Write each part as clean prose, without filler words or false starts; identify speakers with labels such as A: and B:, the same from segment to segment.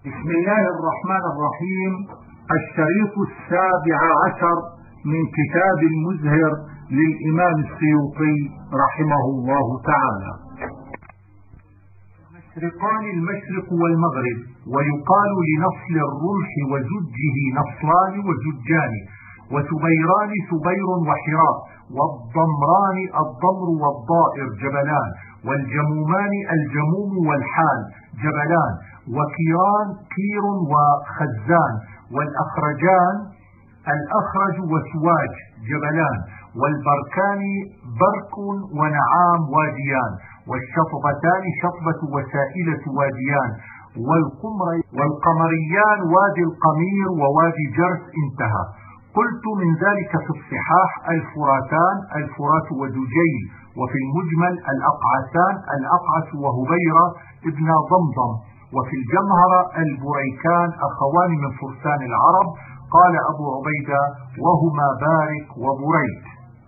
A: بسم الله الرحمن الرحيم. الشريط 17 من كتاب المزهر للإمام السيوطي رحمه الله تعالى. مشرقان المشرق والمغرب، ويقال لنصل الرمح وزجه نصلان وزجان، وسبيران سبير وحراء، والضمران الضمر والضائر جبلان، والجمومان الجموم والحال جبلان، وكيران كير وخزان، والأخرجان الأخرج وسواج جبلان، والبركان برك ونعام واديان، والشطبتان شطبة وسائلة واديان، والقمريان وادي القمير ووادي جرس. انتهى. قلت من ذلك في الصحاح الفراتان الفرات ودجيل، وفي المجمل الأقعسان الأقعس وهبيرة ابن ضمضم، وفي الجمهرة البريكان أخوان من فرسان العرب. قال أبو عبيدة وهما بارك وبريك.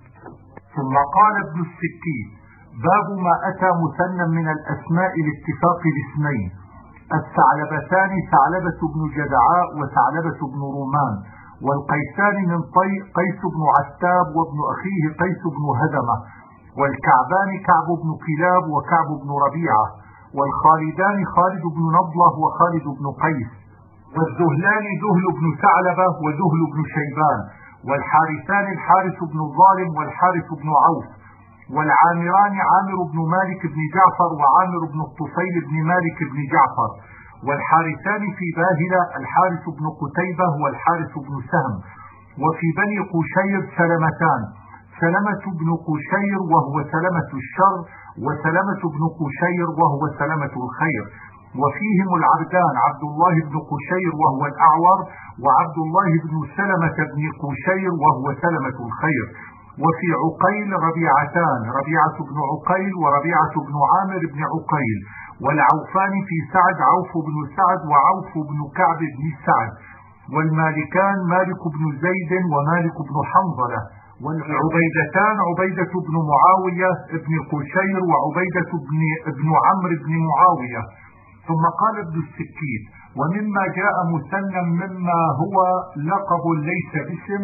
A: ثم قال ابن السكين: باب ما أتى مثنى من الأسماء الاتفاق باسمين: الثعلبتان ثعلبة بن جدعاء وثعلبة بن رومان، والقيسان من طي قيس بن عتاب وابن أخيه قيس بن هدمة، والكعبان كعب بن كلاب وكعب بن ربيعة، والخالدان خالد بن نضلة وخالد بن قيس، والذهلان ذهل بن ثعلبة وذهل بن شيبان، والحارثان الحارث بن ظالم والحارث بن عوف، والعامران عامر بن مالك بن جعفر وعامر بن الطفيل بن مالك بن جعفر، والحارثان في باهلة الحارث بن قتيبة والحارث بن سهم. وفي بني قشير سلمتان: سلمة بن قشير وهو سلمة الشر، وسلمة بن قشير وهو سلمة الخير. وفيهم العبدان: عبد الله بن قشير وهو الأعور، وعبد الله بن سلمة بن قشير وهو سلمة الخير. وفي عقيل ربيعتان: ربيعة بن عقيل وربيعة بن عامر بن عقيل. والعوفان في سعد: عوف بن سعد وعوف بن كعب بن سعد. والمالكان: مالك بن زيد ومالك بن حنظلة. والعبيدتان: عبيدة بن معاوية بن قشير وعبيدة بن عمرو بن معاوية. ثم قال ابن السكين: ومما جاء مثنى مما هو لقب ليس باسم: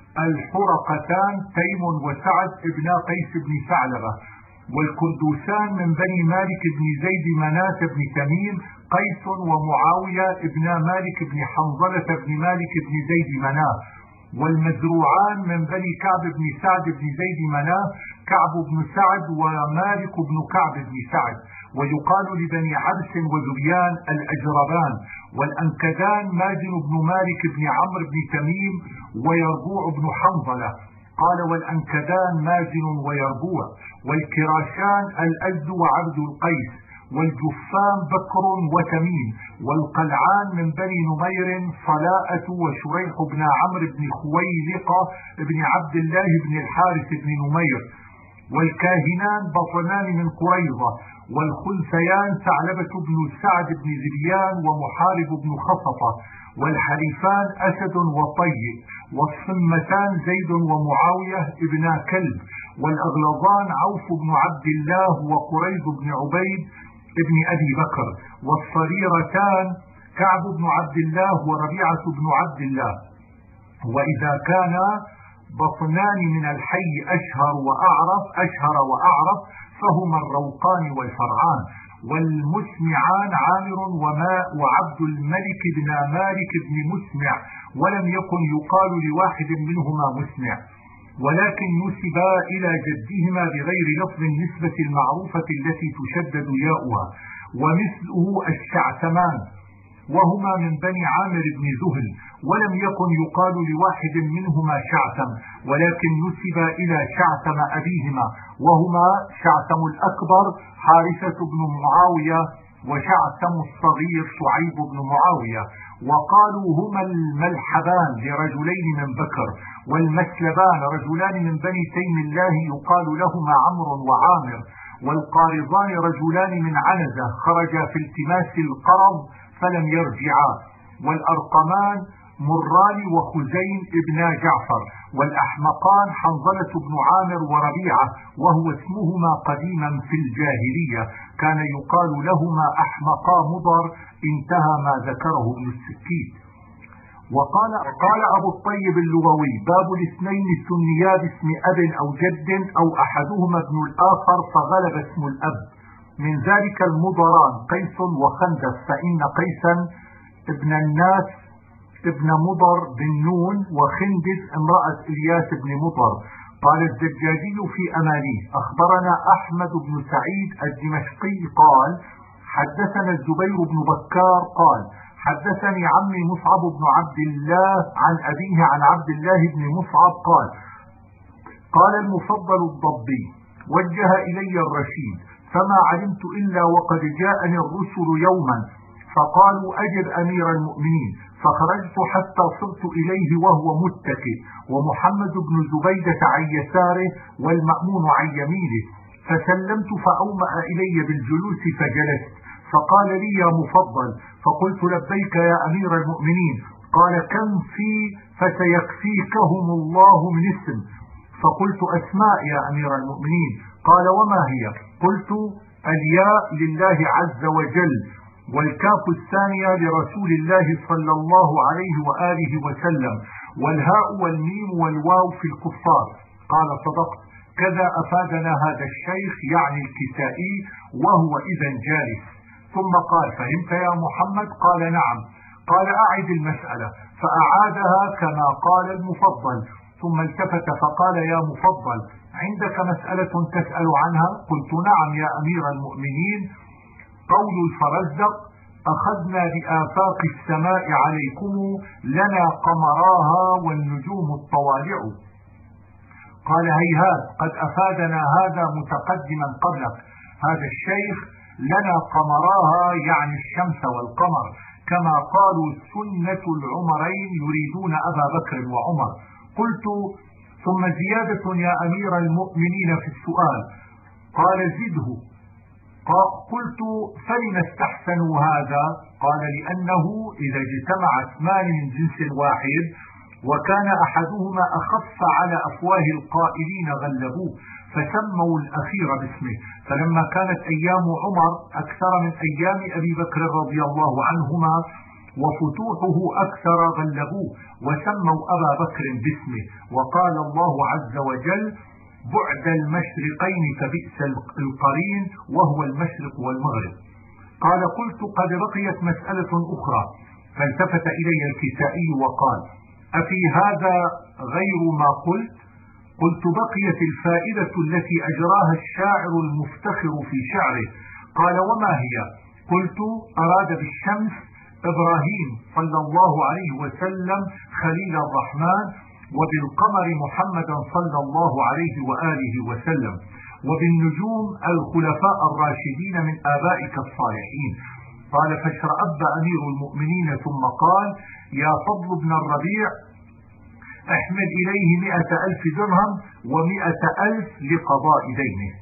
A: الحرقتان تيم وسعد ابنا قيس بن ثعلبة. والكندوسان من بني مالك بن زيد مناة بن تميم قيس ومعاوية ابنا مالك بن حنظلة بن مالك بن زيد مناة. والمزروعان من بني كعب بن سعد بن زيد مناة كعب بن سعد ومالك بن كعب بن سعد. ويقال لبني عبس وذريان الأجربان. والأنكدان مازن بن مالك بن عمرو بن تميم ويربوع بن حنظلة. قال: والأنكدان مازن ويربوع. والكراشان الأزد وعبد القيس. والجفان بكر وتميم. والقلعان من بني نمير صلاءة وشريح بن عمرو بن خويلقة بن عبد الله بن الحارث بن نمير. والكاهنان بطنان من قريظة. والخلفيان ثعلبة بن سعد بن ذبيان ومحارب بن خصفة. والحليفان أسد وطي. والصمتان زيد ومعاوية ابنا كلب. والأغلظان عوف بن عبد الله وقريظ بن عبيد ابن أبي بكر. والصريرتان كعب بن عبد الله وربيعة بن عبد الله. وإذا كان بطنان من الحي أشهر وأعرف فهما الروقان والفرعان. والمسمعان عامر وعبد الملك بن مالك بن مسمع، ولم يكن يقال لواحد منهما مسمع، ولكن نسبا إلى جدهما بغير لفظ النسبة المعروفة التي تشدد ياؤها. ومثله الشعثمان وهما من بني عامر بن زهل، ولم يكن يقال لواحد منهما شعثم، ولكن نسبا إلى شعثم أبيهما، وهما شعثم الأكبر حارثة بن معاوية وشعثم الصغير شعيب بن معاوية. وقالوا هما الملحبان لرجلين من بكر. والمسلبان رجلان من بني تيم الله يقال لهما عمرو وعامر. والقارضان رجلان من عنزة خرجا في التماس القرض فلم يرجعا. والأرقمان مران وخزين ابنا جعفر، والأحمقان حنظلة بن عامر وربيعة، وهو اسمهما قديما في الجاهلية، كان يقال لهما أحمقا مضر. انتهى ما ذكره ابن السكيت. وقال أبو الطيب اللغوي: باب الاثنين السنيا باسم أب أو جد أو أحدهما ابن الآخر فغلب اسم الأب. من ذلك المضران قيس وخندف، فإن قيسا ابن الناس ابن مضر بن نون، وخندف امرأة إلياس بن مضر. قال الزجاجي في أمانيه: أخبرنا أحمد بن سعيد الدمشقي قال: حدثنا الزبير بن بكار قال: حدثني عمي مصعب بن عبد الله عن أبيه عن عبد الله بن مصعب قال: قال المفضل الضبي: وجه إلي الرشيد، فما علمت إلا وقد جاءني الرسل يوما فقالوا: أجب أمير المؤمنين، فخرجت حتى صرت إليه وهو متكئ، ومحمد بن زبيدة عن يساره والمأمون عن يمينه، فسلمت فأومأ إلي بالجلوس فجلست، فقال لي: يا مفضل، فقلت: لبيك يا أمير المؤمنين. قال: كم في فسيكفيكهم الله من اسم؟ فقلت: أسماء يا أمير المؤمنين. قال: وما هي؟ قلت: الياء لله عز وجل، والكاف الثانية لرسول الله صلى الله عليه وآله وسلم، والهاء والميم والواو في الكفار. قال: صدقت، كذا أفادنا هذا الشيخ يعني الكسائي وهو إذا جالس. ثم قال: فهمت يا محمد؟ قال: نعم. قال: أعد المسألة، فأعادها كما قال المفضل، ثم التفت فقال: يا مفضل، عندك مسألة تسأل عنها؟ قلت: نعم يا أمير المؤمنين. قول الفرزدق: أخذنا بآفاق السماء عليكم لنا قمراها والنجوم الطوالع. قال: هيهات، قد أفادنا هذا متقدما قبلك. هذا الشيخ لنا قمراها يعني الشمس والقمر، كما قالوا سنة العمرين يريدون أبا بكر وعمر. قلت: ثم زيادة يا أمير المؤمنين في السؤال. قال: زده. قلت: فلم استحسنوا هذا؟ قال: لأنه إذا اجتمع اسمان من جنس واحد وكان أحدهما أخف على أفواه القائلين غلبوه، فسموا الأخير باسمه، فلما كانت أيام عمر أكثر من أيام أبي بكر رضي الله عنهما وفتوحه أكثر غلبوه وسموا أبا بكر باسمه. وقال الله عز وجل: بعد المشرقين فبئس القرين، وهو المشرق والمغرب. قال: قلت: قد بقيت مسألة أخرى. فالتفت إلي الكسائي وقال: أفي هذا غير ما قلت؟ قلت: بقيت الفائدة التي أجراها الشاعر المفتخر في شعره. قال: وما هي؟ قلت: أراد بالشمس إبراهيم صلى الله عليه وسلم خليل الرحمن، وبالقمر محمدا صلى الله عليه وآله وسلم، وبالنجوم الخلفاء الراشدين من آبائك الصالحين. قال: فاشرأب أمير المؤمنين ثم قال: يا فضل بن الربيع، احمل إليه 100,000 درهم و100,000 لقضاء دينه.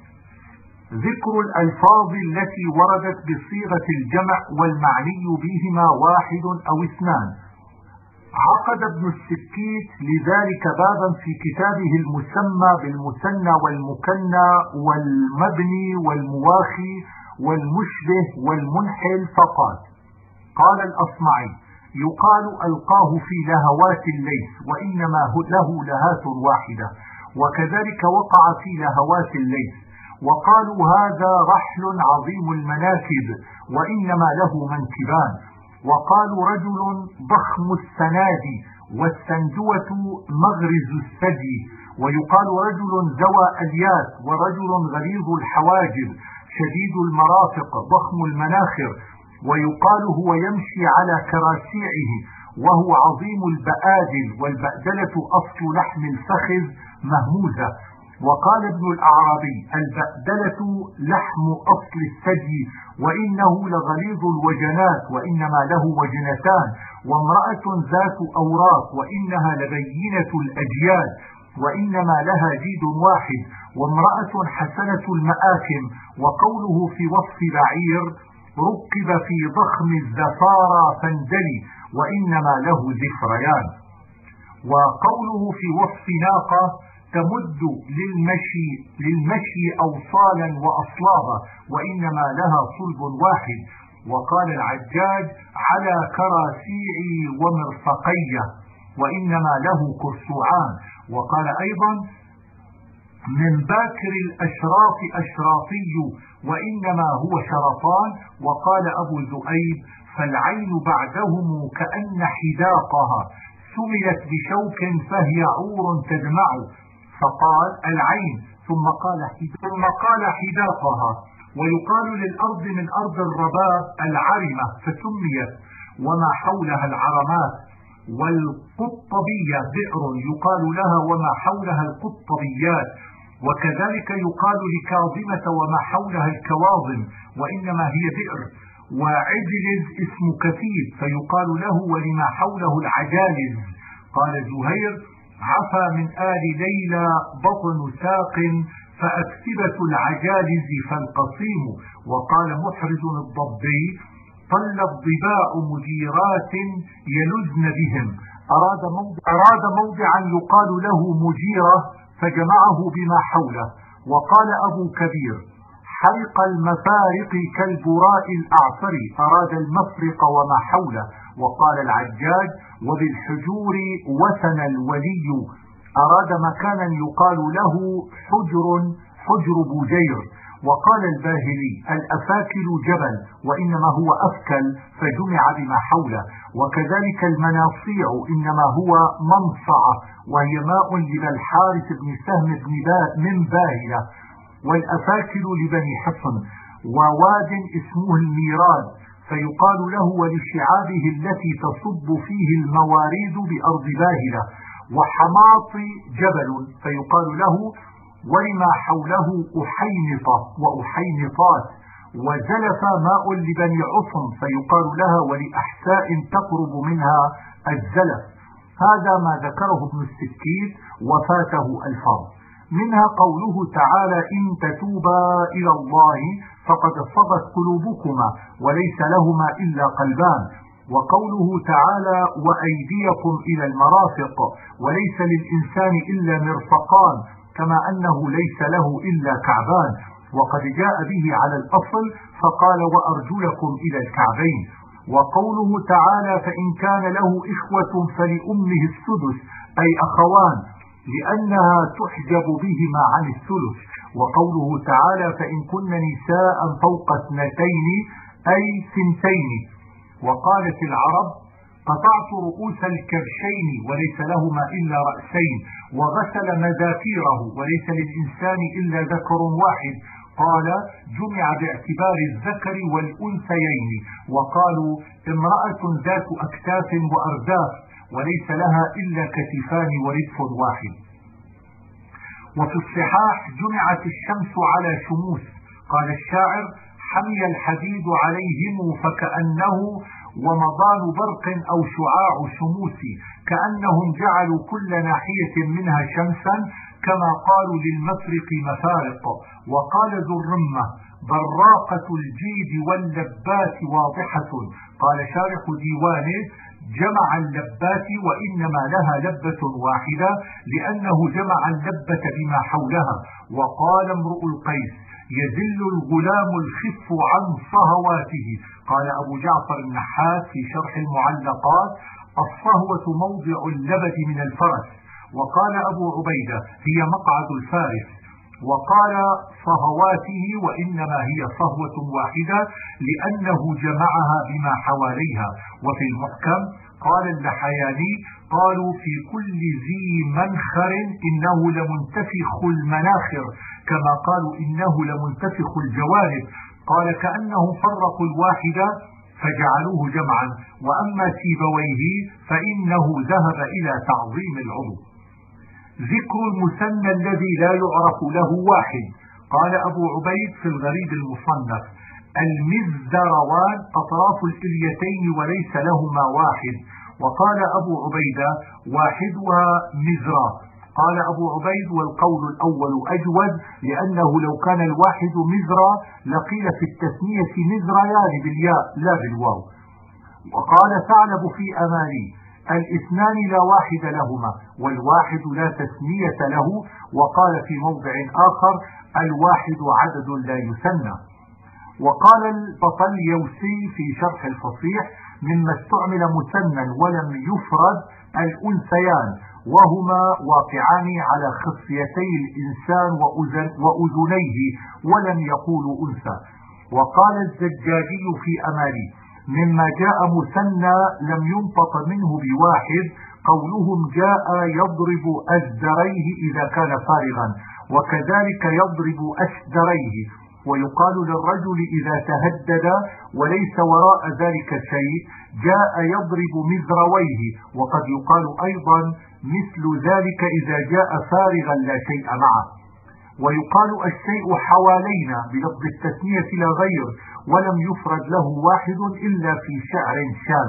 A: ذكر الألفاظ التي وردت بصيغة الجمع والمعني بهما واحد أو اثنان. عقد ابن السكيت لذلك بابا في كتابه المسمى بالمثنى والمكنى والمبني والمواخي والمشبه والمنحل، فقال: قال الأصمعي: يقال ألقاه في لهوات الليث، وإنما له لهات واحدة، وكذلك وقع في لهوات الليث. وقالوا: هذا رحل عظيم المناكب، وإنما له منكبان. وقالوا: رجل ضخم السناد، والسندوة مغرز الثدي. ويقال: رجل ذوى أليات، ورجل غليظ الحواجب شديد المرافق ضخم المناخر. ويقال: هو يمشي على كراسيعه، وهو عظيم البآدل، والبأدلة أصل لحم الفخذ مهموزة. وقال ابن الأعرابي: البأدلة لحم أصل الثدي، وإنه لغليظ الوجنات، وإنما له وجنتان. وامرأة ذات أوراق، وإنها لبينة الأجيال، وإنما لها جيد واحد. وامرأة حسنة المآكم. وقوله في وصف بعير: ركب في ضخم الزفارى فاندلي، وإنما له ذكريان. وقوله في وصف ناقة تمد للمشي أوصالا وأصلابا وإنما لها صلب واحد. وقال العجاج على كراسيعي ومرفقي وإنما له كرسوعان. وقال أيضا من باكر الأشراط أشراطي وإنما هو شرطان. وقال أبو ذؤيب فالعين بعدهم كأن حداقها سملت بشوك فهي عور تدمع، فقال العين ثم قال حداقها. ويقال للأرض من أرض الرباب العرمة فسميت وما حولها العرمات. والقطبية بئر يقال لها وما حولها القطبيات. وكذلك يقال لكاظمة وما حولها الكواظم وإنما هي بئر. وعجلز اسم كثير فيقال له ولما حوله العجالز. قال زهير عفى من آل ليلى بطن ساق فأكتبة العجالز فالقصيم. وقال محرز الضبي طل الضباء مجيرات يلزن بهم. أراد موضعا يقال له مجيرة فجمعه بما حوله. وقال أبو كبير حلق المفارق كالبراء الأعصر أراد المفرق وما حوله. وقال العجاج وبالحجور وثن الولي أراد مكانا يقال له حجر بوجير. وقال الباهلي الأفاكل جبل وإنما هو أفكل فجمع بما حوله. وكذلك المناصيع إنما هو منصعة وهي ماء لبن الحارث بن سهم من باهلة. والأفاكل لبني حصن. وواد اسمه الميراد فيقال له ولشعابه التي تصب فيه المواريد بأرض باهلة. وحماط جبل فيقال له ولما حوله أحينطة وأحينطات. وزلف ماء لبني عصم فيقال لها ولأحساء تقرب منها الزلف. هذا ما ذكره ابن السكين وفاته الفرض. منها قوله تعالى إن تتوبا إلى الله فقد صغت قلوبكما وليس لهما إلا قلبان. وقوله تعالى وأيديكم إلى المرافق وليس للإنسان إلا مرفقان كما أنه ليس له إلا كعبان. وقد جاء به على الأصل فقال وأرجلكم إلى الكعبين. وقوله تعالى فإن كان له إخوة فلأمه السدس أي أخوان لأنها تحجب بهما عن الثلث. وقوله تعالى فإن كن نساء فوق 2 أي 2. وقالت العرب قطعت رؤوس الكبشين وليس لهما إلا رأسين وغسل مذاكيره وليس للإنسان إلا ذكر واحد. قال جمع باعتبار الذكر والأنثيين. وقالوا امرأة ذات أكتاف وأرداف وليس لها إلا كتفان ورتف واحد. وفي الصحاح جمعت الشمس على شموس. قال الشاعر حمي الحديد عليهم فكأنه ومضان برق أو شعاع شموس كأنهم جعلوا كل ناحية منها شمسا كما قالوا للمفرق مفارق. وقال ذو الرمة براقة الجيد واللبات واضحة. قال شارح ديوانه جمع اللبات وإنما لها لبة واحدة لأنه جمع اللبة بما حولها. وقال امرؤ القيس يذل الغلام الخف عن صهواته. قال أبو جعفر النحاس في شرح المعلقات الصهوة موضع اللبد من الفرس. وقال أبو عبيدة هي مقعد الفارس. وقال صهواته وإنما هي صهوة واحدة لأنه جمعها بما حواليها. وفي المحكم قال اللحياني قالوا في كل ذي منخر إنه لمنتفخ المناخر كما قالوا إنه لمنتفخ الجوانب. قال كأنهم فرقوا الواحدة فجعلوه جمعا. وأما سيبويه فإنه ذهب إلى تعظيم العضو. ذكر المثنى الذي لا يعرف له واحد. قال أبو عبيد في الغريب المصنف المزدروان أطراف الإليتين وليس لهما واحد. وقال أبو عبيدة واحدها مزرا. قال أبو عبيد والقول الأول أجود لأنه لو كان الواحد مزرا لقيل في التثنية مزريان بالياء لا بالواو. وقال ثعلب في أمالي: الاثنان لا واحد لهما، والواحد لا تثنية له. وقال في موضع آخر: الواحد عدد لا يثنى. وقال البطليوسي في شرح الفصيح: مما استعمل مثنى ولم يفرد الأنثيان، وهما واقعان على خصيتي الإنسان وأذنيه، ولم يقولوا أنثى. وقال الزجاجي في أمالي: مما جاء مثنى لم ينطق منه بواحد قولهم جاء يضرب أزدريه إذا كان فارغا، وكذلك يضرب أشدريه. ويقال للرجل إذا تهدد وليس وراء ذلك شيء جاء يضرب مزرويه. وقد يقال أيضا مثل ذلك إذا جاء فارغا لا شيء معه. ويقال الشيء حوالينا بلفظ التثنية لا غير، ولم يفرد له واحد إلا في شعر شاذ.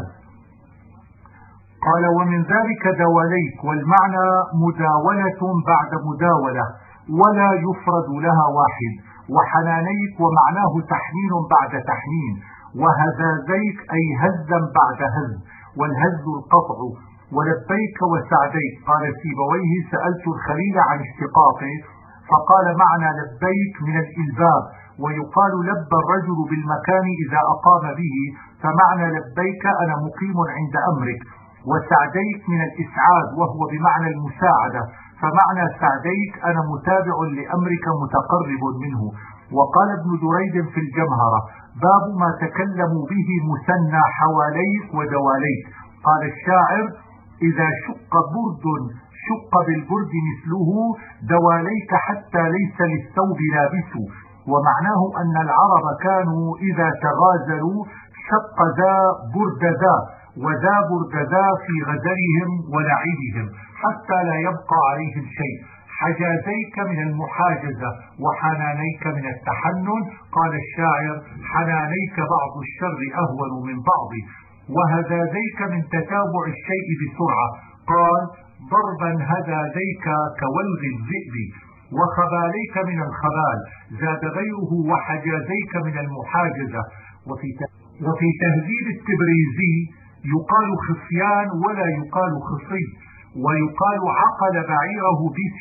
A: قال: ومن ذلك دواليك، والمعنى مداولة بعد مداولة ولا يفرد لها واحد. وحنانيك ومعناه تحنين بعد تحنين. وهذازيك أي هزا بعد هز، والهز القطع. ولبيك وسعديك. قال سيبويه: سألت الخليل عن اشتقاقه فقال: معنى لبيك من الإلباب. ويقال لبى الرجل بالمكان إذا أقام به، فمعنى لبيك أنا مقيم عند أمرك. وسعديك من الإسعاد وهو بمعنى المساعدة، فمعنى سعديك أنا متابع لأمرك متقرب منه. وقال ابن دريد في الجمهرة: باب ما تكلموا به مثنى حواليك ودواليك. قال الشاعر: إذا شق برد شق بالبرد مثله، دواليك حتى ليس للثوب لابس. ومعناه أن العرب كانوا إذا تغازلوا شق ذا برد ذا، وذا برد ذا في غزلهم ولعبهم حتى لا يبقى عليهم شيء. حجازيك من المحاجزة، وحنانيك من التحنن. قال الشاعر: حنانيك بعض الشر أهون من بعض. وهذازيك من تتابع الشيء بسرعة. قال: ضربا هذازيك كولغ الذئب. وخباليك من الخبال. زاد غيره: وحجازيك من المحاجزة. وفي تهذيب التبريزي يقال خصيان ولا يقال خصي. ويقال عقل بعيره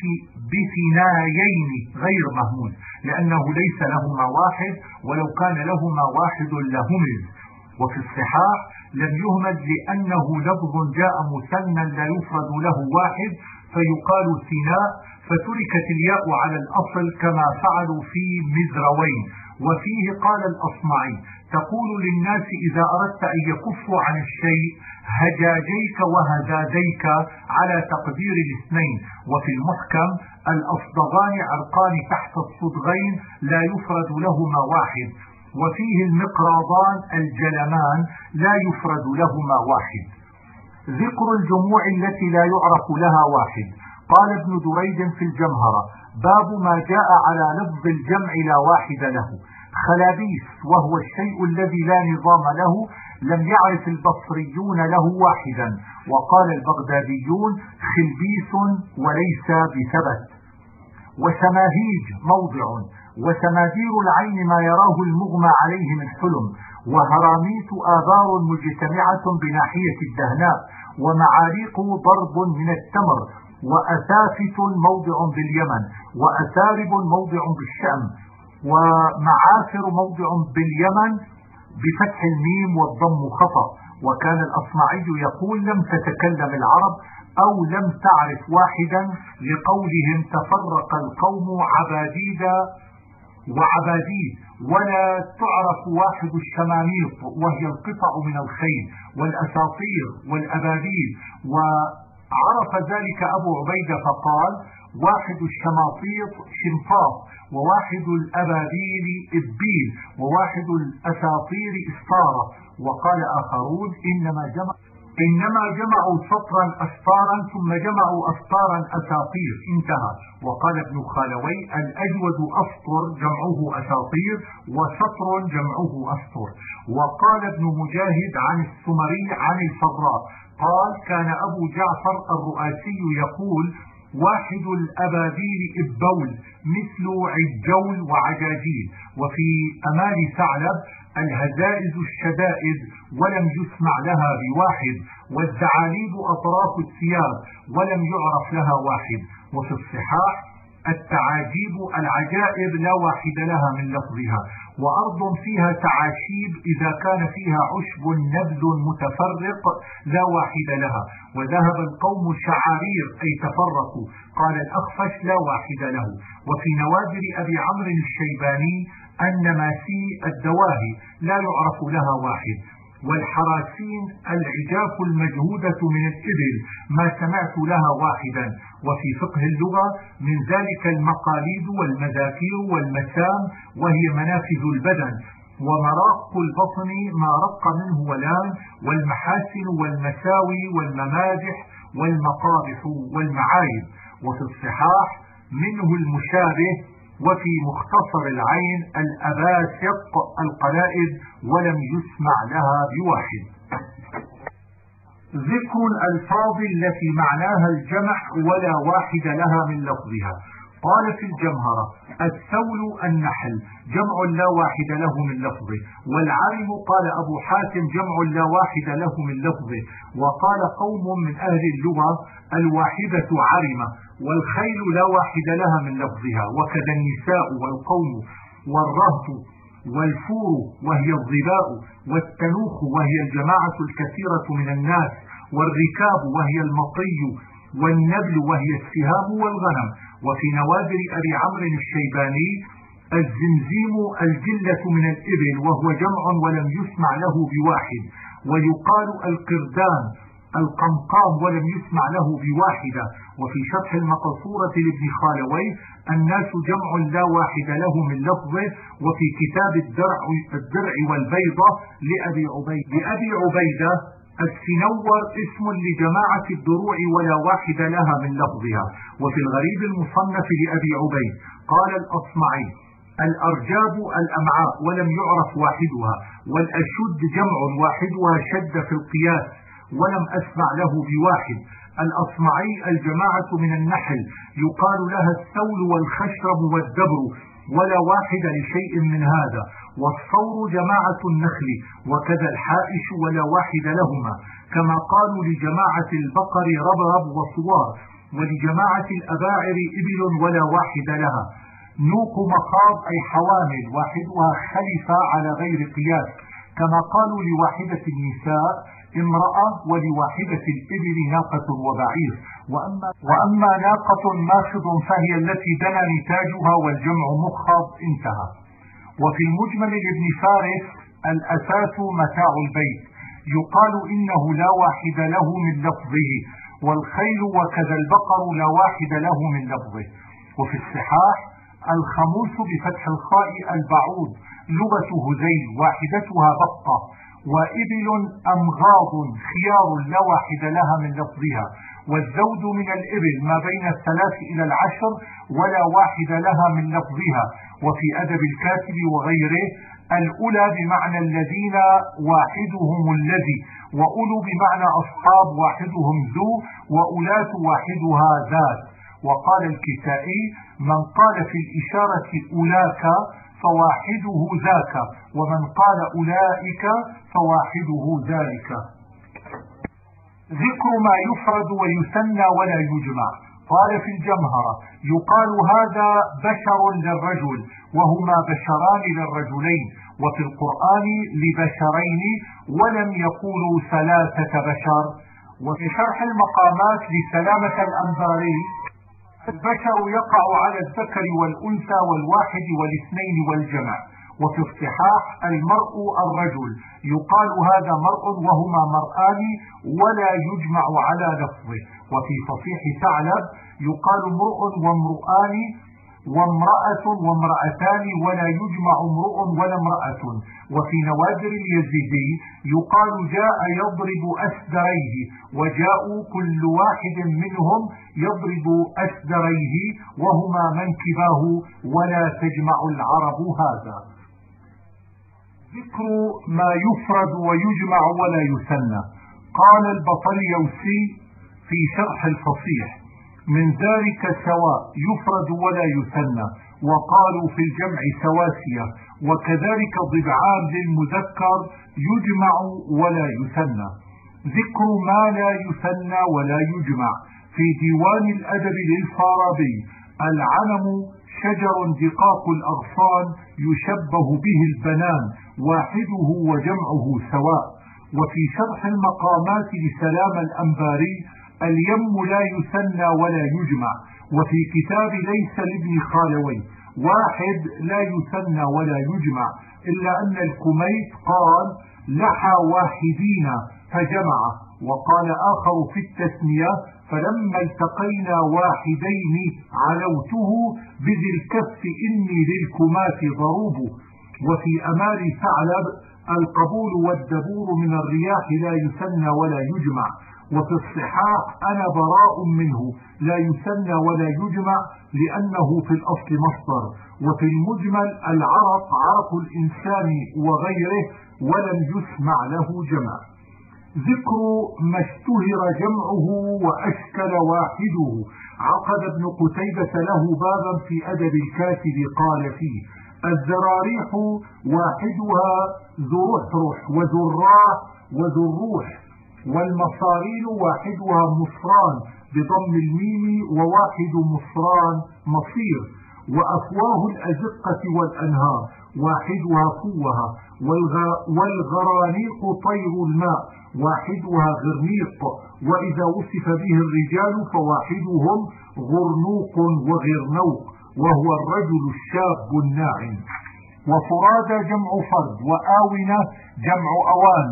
A: بثنايين غير مهمول، لأنه ليس لهما واحد، ولو كان لهما واحد لهمز. وفي الصحاح: لم يهمز لأنه لفظ جاء مثنى لا يفرد له واحد، فيقال ثناء، فتركت الياء على الأصل كما فعلوا في مزروين. وفيه قال الأصمعي: تقول للناس إذا أردت أن يكفوا عن الشيء: هجاجيك وهزازيك، على تقدير الاثنين. وفي المحكم: الأصدغان عرقان تحت الصدغين لا يفرد لهما واحد. وفيه المقراضان الجلمان لا يفرد لهما واحد. ذكر الجموع التي لا يعرف لها واحد. قال ابن دريد في الجمهرة: باب ما جاء على لفظ الجمع لا واحد له. خلابيس، وهو الشيء الذي لا نظام له، لم يعرف البصريون له واحدا. وقال البغداديون: خلبيس وليس بثبت. وسماهيج موضع. وسمادير العين ما يراه المغمى عليه من حلم. وهراميت آبار مجتمعة بناحية الدهناء. ومعاريق ضرب من التمر. وأسافت موضع باليمن. وأسارب موضع بالشام. ومعافر موضع باليمن بفتح الميم والضم خطأ. وكان الأصمعي يقول: لم تتكلم العرب أو لم تعرف واحدا، لقولهم تفرق القوم عباديدا وعباديد، ولا تعرف واحد الشماميط وهي القطع من الخيل، والأساطير والأبابيل. وعرف ذلك أبو عبيدة فقال: واحد الشماطيط شمطاط، وواحد الأبابيل إبيل، وواحد الأساطير إسطارة. وقال آخرون: إنما جمعوا سطرا أسطارا ثم جمعوا أسطارا أساطير. انتهى. وقال ابن خالوي: الأجود أسطر جمعه أساطير، وسطر جمعه أسطر. وقال ابن مجاهد عن السمري عن الفضراء قال: كان أبو جعفر الرؤاسي يقول: واحد الأبابيل إبول مثل عجول وعجاجيل. وفي أمال ثعلب: الهزائز الشدائد ولم يسمع لها بواحد، والزعاليب أطراف الثياب ولم يعرف لها واحد. وفي الصحاح التعاجيب العجائب لا واحد لها من لفظها، وأرض فيها تعاشيب إذا كان فيها عشب نبذ متفرق لا واحد لها. وذهب القوم شعارير أي تفرقوا. قال الأخفش لا واحد له. وفي نوادر أبي عمرو الشيباني النماسي الدواهي لا يعرف لها واحد. والحراسين العجاف المجهودة من الإبل ما سمعت لها واحدا. وفي فقه اللغة من ذلك المقاليد والمذاكير والمسام وهي منافذ البدن، ومراق البطن ما رق منه ولان، والمحاسن والمساوي والممادح والمقابح والمعايب. وفي الصحاح منه المشابه. وفي مختصر العين الأباسق القلائد ولم يسمع لها بواحد. ذكر الألفاظ التي معناها الجمع ولا واحد لها من لفظها. قال في الجمهرة الثول النحل جمع لا واحد له من لفظه. والعرم قال أبو حاتم جمع لا واحد له من لفظه. وقال قوم من أهل اللغة الواحدة عرمة. والخيل لا واحد لها من لفظها، وكذا النساء والقوم والرهط والفور وهي الظباء، والتنوخ وهي الجماعة الكثيرة من الناس، والركاب وهي المطي، والنبل وهي السهام والغنم. وفي نوادر أبي عمرو الشيباني الزمزيم الجلة من الإبل وهو جمع ولم يسمع له بواحد. ويقال القردان القمقام ولم يسمع له بواحدة. وفي شرح المقصورة لابن خالويه الناس جمع لا واحد له من لفظه. وفي كتاب الدرع والبيضة لأبي عبيدة السنور اسم لجماعة الدروع ولا واحد لها من لفظها. وفي الغريب المصنف لأبي عبيد قال الأصمعي الأرجاب الأمعاء ولم يعرف واحدها. والأشد جمع واحدها شد في القياس ولم أسمع له بواحد. الأصمعي الجماعة من النحل يقال لها الثول والخشرب والدبر ولا واحد لشيء من هذا. والصور جماعة النخل وكذا الحائش ولا واحد لهما، كما قالوا لجماعة البقر ربرب وصوار، ولجماعة الأباعر إبل ولا واحد لها. نوق مخاض أي حوامل واحدها خلفة على غير قياس، كما قالوا لواحدة النساء امرأة ولواحدة الإبل ناقة وبعير. وأما ناقة ماخض فهي التي دنا نتاجها والجمع مخاض. انتهى. وفي المجمل لابن فارس الأساس متاع البيت يقال إنه لا واحد له من لفظه. والخيل وكذا البقر لا واحد له من لفظه. وفي الصحاح الخموس بفتح الخاء البعوض لغة هذيل واحدتها بقة. وإبل أمغاض خيار لا واحد لها من لفظها. والزود من الإبل ما بين 3 إلى 10 ولا واحد لها من لفظها. وفي أدب الكاتب وغيره الأولى بمعنى الذين واحدهم الذي، وأولو بمعنى أصحاب واحدهم ذو، وأولات واحدها ذات. وقال الكسائي من قال في الإشارة أولاك فواحده ذاك، ومن قال أولئك فواحده ذلك. ذكر ما يفرد ويثنى ولا يجمع. قال في الجمهرة يقال هذا بشر للرجل وهما بشران للرجلين. وفي القرآن لبشرين ولم يقولوا 3 بشر. وفي شرح المقامات لسلامة الأنباري البشر يقع على الذكر والأنثى والواحد والاثنين والجمع. وفي اصطحاح المرء الرجل يقال هذا مرء وهما مرآن ولا يجمع على لفظه. وفي فصيح ثعلب يقال امرؤ وامرؤان وامرأة وامرأتان ولا يجمع امرؤ ولا امرأة. وفي نوادر اليزيدي يقال جاء يضرب أسدريه، وجاءوا كل واحد منهم يضرب أسدريه وهما منكباه ولا تجمع العرب هذا. ذكر ما يفرد ويجمع ولا يثنى. قال البطليوسي في شرح الفصيح من ذلك سواء يفرد ولا يثنى. وقالوا في الجمع سواسية. وكذلك ضبعان للمذكر يجمع ولا يثنى. ذكر ما لا يثنى ولا يجمع في ديوان الأدب للفارابي: العنم شجر دقاق الأغصان يشبه به البنان واحده وجمعه سواء. وفي شرح المقامات لسلام الأنباري: اليم لا يثنى ولا يجمع. وفي كتاب ليس لابن خالوي: واحد لا يثنى ولا يجمع، إلا أن الكميت قال لحى واحدين فجمع، وقال آخر في التثنية: فلما التقينا واحدين علوته بذي الكف إني للكمات ضروب. وفي أمال ثعلب: القبول والدبور من الرياح لا يثنى ولا يجمع. وفي الصحاح: أنا براء منه لا يثنى ولا يجمع لأنه في الأصل مصدر. وفي المجمل: العرق عرق الإنسان وغيره ولم يسمع له جمع. ذكر ما اشتهر جمعه وأشكل واحده: عقد ابن قتيبة له بابا في أدب الكاتب قال فيه: الزراريح واحدها ذو رحرح وذو الراح وذو الروح، والمصارين واحدها مصران بضم الميم وواحد مصران مصير، وأفواه الأزقة والأنهار واحدها فوها، والغرانيق طير الماء واحدها غرنيق، وإذا وصف به الرجال فواحدهم غرنوق وغرنوق وهو الرجل الشاب الناعم. وفرادى جمع فرد، وآونة جمع أوان،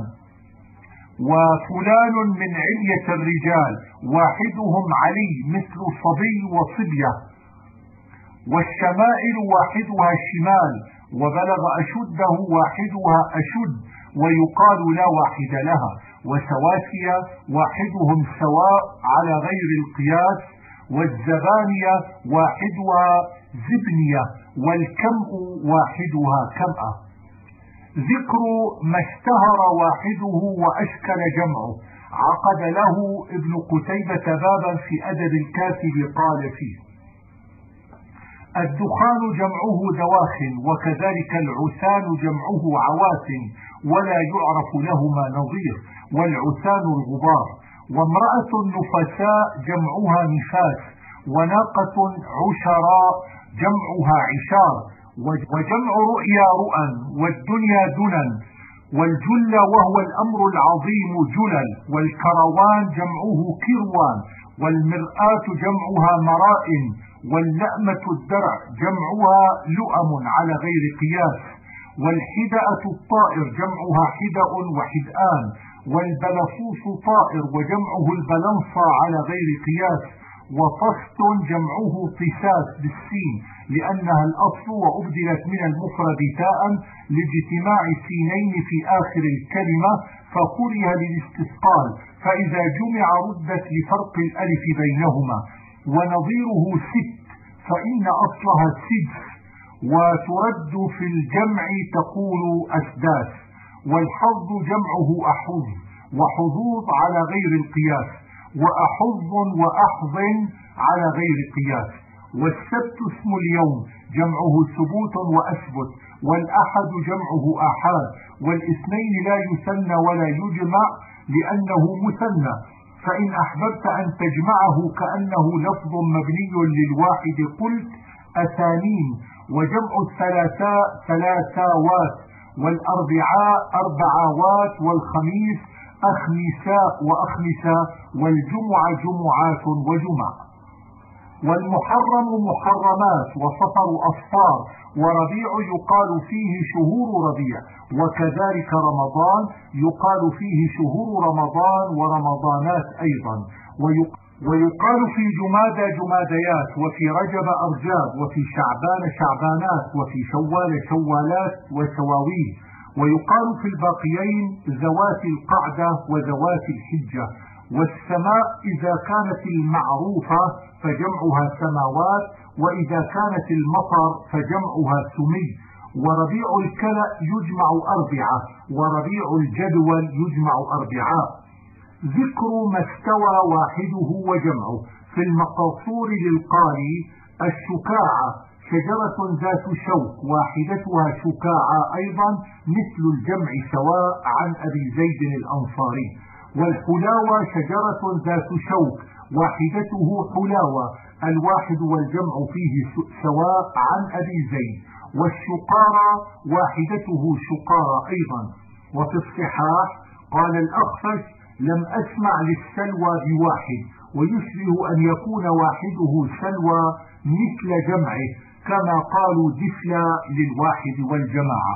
A: وفلان من علية الرجال واحدهم علي مثل صبي وصبية، والشمائل واحدها شمال، وبلغ أشده واحدها أشد، ويقال لا واحد لها. وسواسية واحدهم سواء على غير القياس، والزبانية واحدها زبنية، والكمء واحدها كمأة. ذكر ما اشتهر واحده وأشكل جمعه: عقد له ابن قتيبة بابا في أدب الكاتب قال فيه: الدخان جمعه دواخن، وكذلك العسان جمعه عواسن، ولا يعرف لهما نظير، والعسان الغبار. وامرأة النفساء جمعها نفاس، وناقة عشراء جمعها عشار، وجمع رؤيا رؤى، والدنيا دنا، والجل وهو الأمر العظيم جلل، والكروان جمعه كروان، والمرآة جمعها مرائن، واللأمة الدرع جمعها لؤم على غير قياس، والحدأة الطائر جمعها حدأ وحدآن، والبلصوص طائر وجمعه البلنصى على غير قياس، وطست جمعه طساس بالسين لأنها الأصل وأبدلت من المفرد تاء لاجتماع سينين في آخر الكلمة فكره للاستثقال، فإذا جمع ردت لفرق الألف بينهما. ونظيره ست، فإن أصلها سدس، وترد في الجمع تقول أسداس. والحظ جمعه أحظ، وحظوظ على غير القياس، وأحظ وأحظ على غير قياس. والسبت اسم اليوم جمعه ثبوت وأثبت، والأحد جمعه أحاد، والاثنين لا يثنى ولا يجمع لأنه مثنى، فإن أحببت أن تجمعه كأنه لفظ مبني للواحد قلت أثانين. وجمع الثلاثاء ثلاثاوات، والأربعاء أربعاوات، والخميس أخمساء وأخمساء، والجمع جمعات وجمع. والمحرم محرمات، وصفر أصفار، وربيع يقال فيه شهور ربيع، وكذلك رمضان يقال فيه شهور رمضان ورمضانات أيضا، ويقال في جمادى جماديات، وفي رجب أرجاب، وفي شعبان شعبانات، وفي شوال شوالات وشواويل. ويقال في الباقيين ذوات القعدة وذوات الحجة. والسماء إذا كانت المعروفة فجمعها سماوات، وإذا كانت المطر فجمعها سمي. وربيع الكلأ يجمع أربعة، وربيع الجدول يجمع أربعاء. ذكر ما استوى واحده وجمعه: في المقصور للقاري: الشكاعة شجرة ذات شوك واحدتها شكاعة أيضا مثل الجمع سواء عن أبي زيد الأنصاري. والحلاوة شجرة ذات شوك واحدته حلاوة، الواحد والجمع فيه سواء عن أبي زيد. والشقارة واحدته شقارة أيضا. وفي الصحاح قال الأخفش: لم أسمع للسلوى بواحد، ويشبه أن يكون واحده سلوى مثل جمعه، كما قالوا دفلا للواحد والجماعة.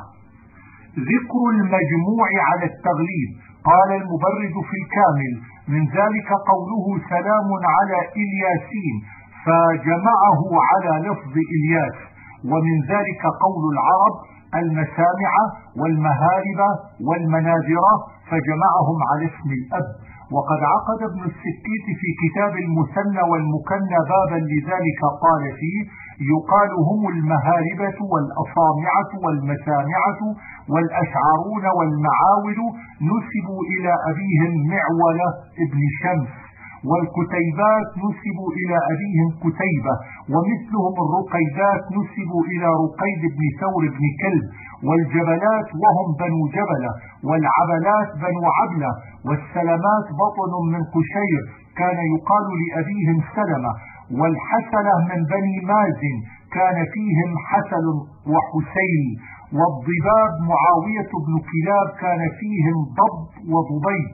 A: ذكر المجموع على التغليب. قال المبرد في الكامل: من ذلك قوله سلام على إلياسين، فجمعه على لفظ إلياس. ومن ذلك قول العرب المسامع والمهاربة والمناذرة، فجمعهم على اسم الأب. وقد عقد ابن السكيت في كتاب المثنى والمكنى بابا لذلك قال فيه: يقال هم المهاربة والأصامعة والمسامعة والأشعرون والمعاول، نسبوا إلى أبيهم معولة ابن شمس. والكتيبات نسبوا إلى أبيهم كتيبة، ومثلهم الرقيدات نسبوا إلى رقيد بن ثور بن كلب. والجبلات وهم بنو جبلة، والعبلات بنو عبلة، والسلمات بطن من قشير كان يقال لأبيهم سلمة. والحسلة من بني مازن كان فيهم حسل وحسين. والضباب معاوية بن كلاب كان فيهم ضب وضبيب.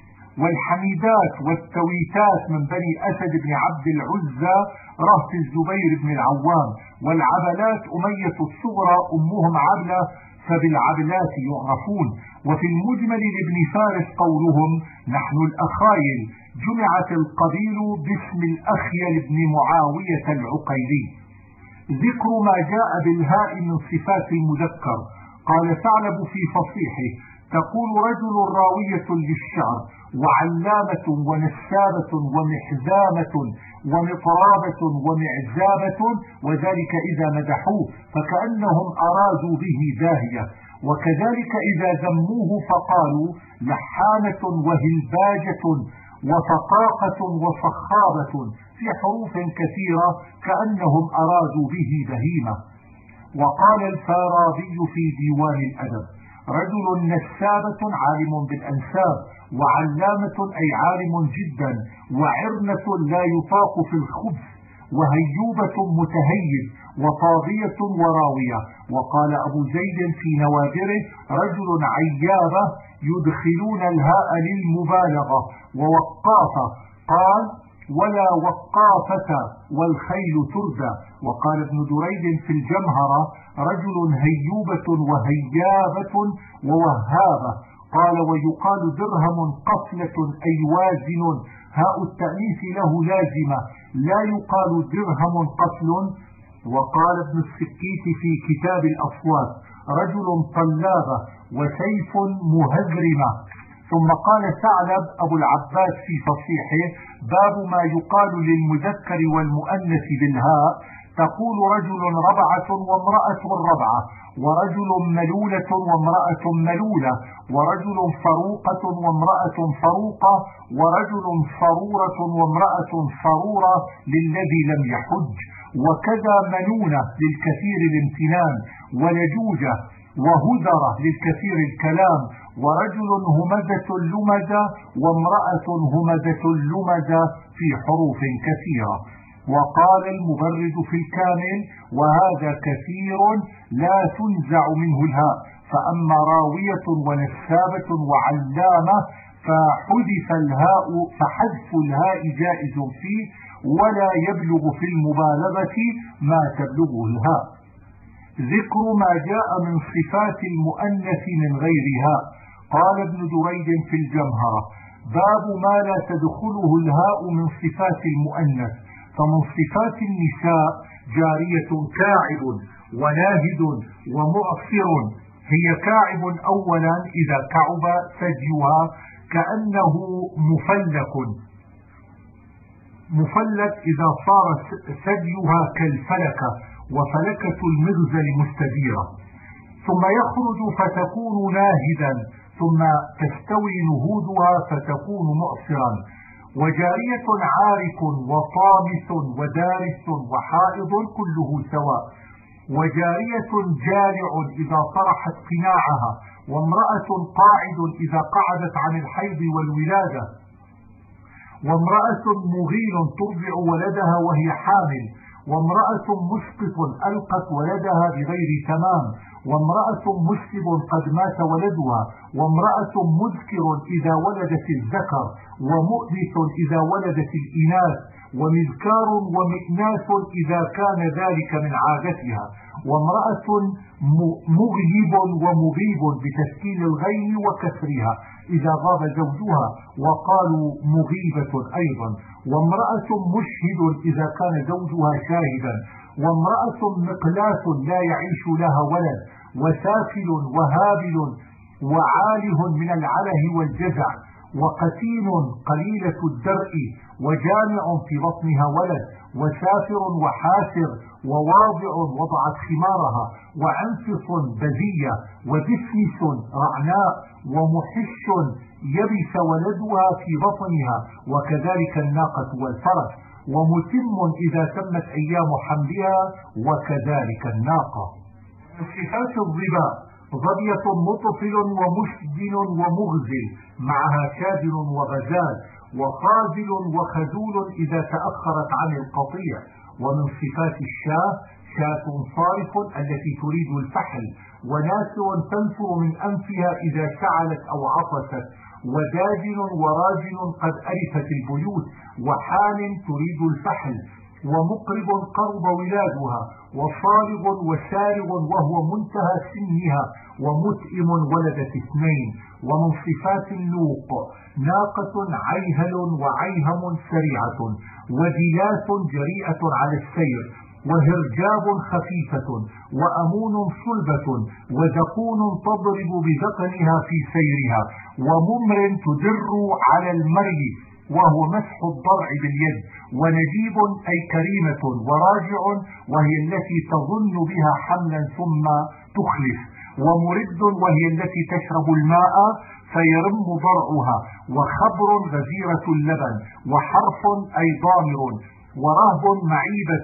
A: والحميدات والتويتات من بني أسد بن عبد العزى رهط الزبير بن العوام. والعبلات أمية الصغرى أمهم عبلة، فبالعبلات يعرفون. وفي المجمل لابن فارس قولهم: نحن الأخايل، جمعت القبيل باسم الأخيل بن معاوية العقيلي. ذكر ما جاء بالهاء من صفات المذكر. قال ثعلب في فصيحه: تقول رجل راوية للشعر، وعلامة ونسابة ومحزامة ومطرابة ومعزابة، وذلك إذا مدحوه فكأنهم أرادوا به داهية. وكذلك إذا ذموه فقالوا لحانة وهلباجة وفقاقة وصخابة، في حروف كثيرة كأنهم أرادوا به بهيمة. وقال الفارابي في ديوان الأدب: رجل نسابة عالم بالأنساب، وعلامة أي عالم جدا، وعرنة لا يطاق في الخبث، وهيوبة متهيب، وطاغية وراوية. وقال أبو زيد في نوادره: رجل عيابة يدخلون الهاء للمبالغة. ووقافة قال: ولا وقافة والخيل تردى. وقال ابن دريد في الجمهرة: رجل هيوبة وهيابة ووهابة. قال: ويقال درهم قفلة أي وازن، هاء التأنيث له لازمة، لا يقال درهم قفل. وقال ابن السكيت في كتاب الأصوات: رجل طلابة وسيف مهذرمة. ثم قال ثعلب أبو العباس في فصيحه: باب ما يقال للمذكر والمؤنث بالهاء. تقول رجل ربعة وامرأة ربعة، ورجل ملولة وامرأة ملولة، ورجل فروقة وامرأة فروقة، ورجل صرورة وامرأة صرورة للذي لم يحج. وكذا منونة للكثير الامتنان، ولجوجة وهذرة للكثير الكلام، ورجل همزة لمزة، وامرأة همزة لمزة، في حروف كثيرة. وقال المبرد في الكامل: وهذا كثير لا تنزع منه الهاء، فأما راوية ونسابة وعلامة فحذف الهاء جائز فيه، ولا يبلغ في المبالغة ما تبلغه الهاء. ذكر ما جاء من صفات المؤنث من غيرها. قال ابن دريد في الجمهرة: باب ما لا تدخله الهاء من صفات المؤنث. فمن صفات النساء جارية كاعب وناهد ومعصر. هي كاعب أولا إذا كعب ثديها كأنه مفلك إذا صار ثديها كالفلكة، وفلكة المغزل مستديرة. ثم يخرج فتكون ناهدا، ثم تستوي نهودها فتكون معصرا. وجارية عارك وطامس ودارس وحائض كله سواء. وجارية جارع إذا طرحت قناعها، وامرأة قاعد إذا قعدت عن الحيض والولادة، وامرأة مغيل ترضع ولدها وهي حامل، وامرأة مسقط ألقت ولدها بغير تمام، وامرأة مسلب قد مات ولدها، وامرأة مذكر إذا ولدت الذكر، ومؤنث إذا ولدت الإناث، ومذكار ومئناث إذا كان ذلك من عادتها، وامرأة مغيب ومغيب بتسكين الغين وكسرها إذا غاب زوجها، وقالوا مغيبة أيضا، وامرأة مشهد إذا كان زوجها شاهدا، وامرأة مقلاة لا يعيش لها ولد، وسافل وهابل وعاله من العله والجزع، وقتين قليلة الدرء وجامع في بطنها ولد، وسافر وحاسر وواضع وضعت خمارها، وعنفص بذية، ودفنس رعناء، ومحش يبس ولدها في بطنها، وكذلك الناقة والفرس، ومتم إذا تمت أيام حملها، وكذلك الناقة. صفات الظبا: ظبية مطفل ومشدن ومغزل معها شادن وغزال، وخازل وخزول إذا تأخرت عن القطيع. ومن صفات الشاة: شاة صارف التي تريد الفحل، وناسر تنفر من أنفها إذا شعلت أو عطست، وداجن وراجن قد ألفت البيوت، وحان تريد الفحل، ومقرب قرب ولادها، وصارغ وسارغ وهو منتهى سنها، ومتئم ولدت اثنين. ومن صفات اللوق: ناقة عيهل وعيهم سريعة، ودلاس جريئة على السير، وهرجاب خفيفة، وأمون صلبة، وزقون تضرب بذقنها في سيرها، وممر تدر على المري وهو مسح الضرع باليد، ونجيب أي كريمة، وراجع وهي التي تظن بها حملا ثم تخلف، ومرد وهي التي تشرب الماء فيرم ضرعها، وخبر غزيرة اللبن، وحرف أي ضامر، ورهب معيبة،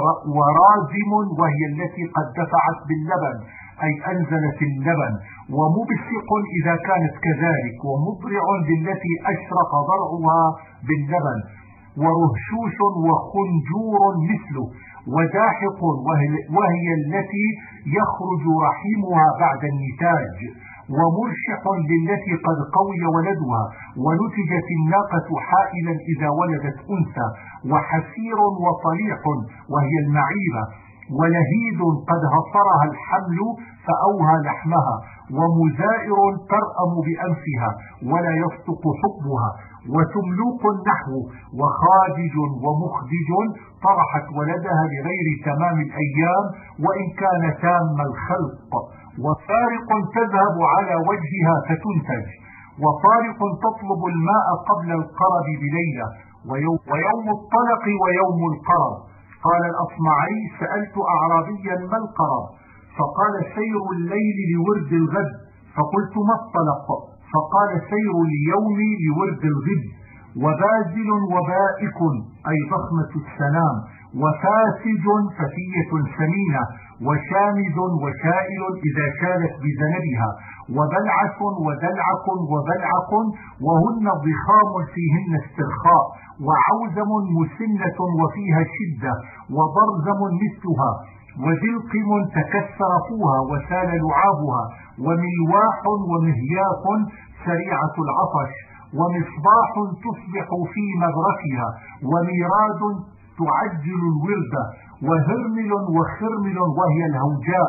A: ورازم وهي التي قد دفعت باللبن أي أنزلت اللبن، ومبسق إذا كانت كذلك، ومضرع بالتي أشرق ضرعها باللبن، ورهشوش وخنجور مثله، وداحق وهي التي يخرج رحمها بعد النتاج، ومرشح للتي قد قوي ولدها، ونتجت الناقة حائلا إذا ولدت أنثى، وحسير وطليح وهي المعيبة، ولهيد قد هصرها الحمل فأوهى لحمها، ومزائر ترأم بأنفها ولا يصدق حكمها، وتملوق نحو، وخادج ومخدج طرحت ولدها لغير تمام الأيام وإن كان تام الخلق، وفارق تذهب على وجهها فتنتج، وفارق تطلب الماء قبل القرب بليلة، ويوم الطلق ويوم القرب. قال الأصمعي: سألت أعرابيا ما القرب؟ فقال: سير الليل لورد الغد. فقلت: ما الطلق؟ فقال: سير اليوم لورد الغد. وبازل وبائك أي ضخمة السنام، وفاسج فتية سمينة، وشامذ وشائل إذا شالت بذنبها، وبلعث ودلعق وبلعق وهن ضخام فيهن استرخاء، وعوزم مسنة وفيها شدة، وضرزم مثلها، وذلقم تكسر فوها وسال لعابها، وملواح ومهياف سريعة العطش، ومصباح تصبح في مبركها، وميراد تعجل الورد، وهرمل وخرمل وهي الهوجاء،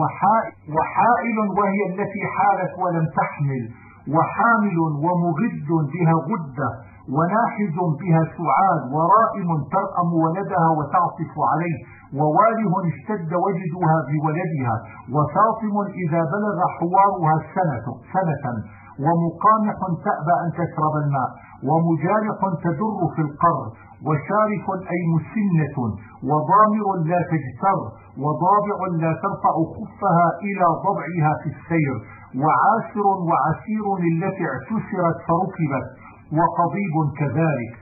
A: وحائل وهي التي حالت ولم تحمل، وحامل ومغد بها غدة، وناحز بها سعاد، ورائم ترأم ولدها وتعطف عليه، وواله اشتد وجدها بولدها، وفاطم إذا بلغ حوارها سنة، ومقامح تأبى أن تشرب الماء، ومجارح تدر في القر، وشارف أي مسنة، وضامر لا تجتر، وضابع لا ترفع خفها إلى ضبعها في السير، وعاسر وعسير التي اعتسرت فركبت، وقضيب كذلك،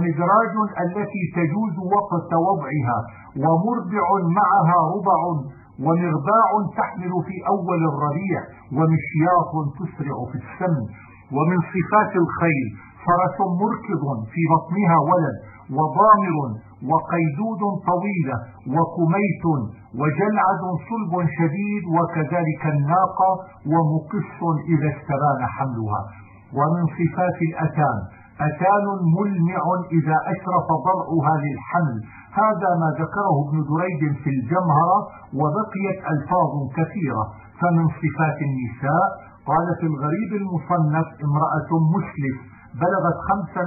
A: ومدراج التي تجوز وقت وضعها، ومربع معها ربع ومرباع تحمل في أول الربيع، ومشياط تسرع في السمن. ومن صفات الخيل فرس مركض في بطنها ولد، وضامر، وقيدود طويلة، وكميت، وجلعد صلب شديد، وكذلك الناقة، ومقص إذا استبان حملها. ومن صفات الأتان أتان ملمع إذا أشرف ضرعها للحمل. هذا ما ذكره ابن دريد في الجمهرة، وبقيت ألفاظ كثيرة. فمن صفات النساء قال في الغريب المصنف امرأة مسلف بلغت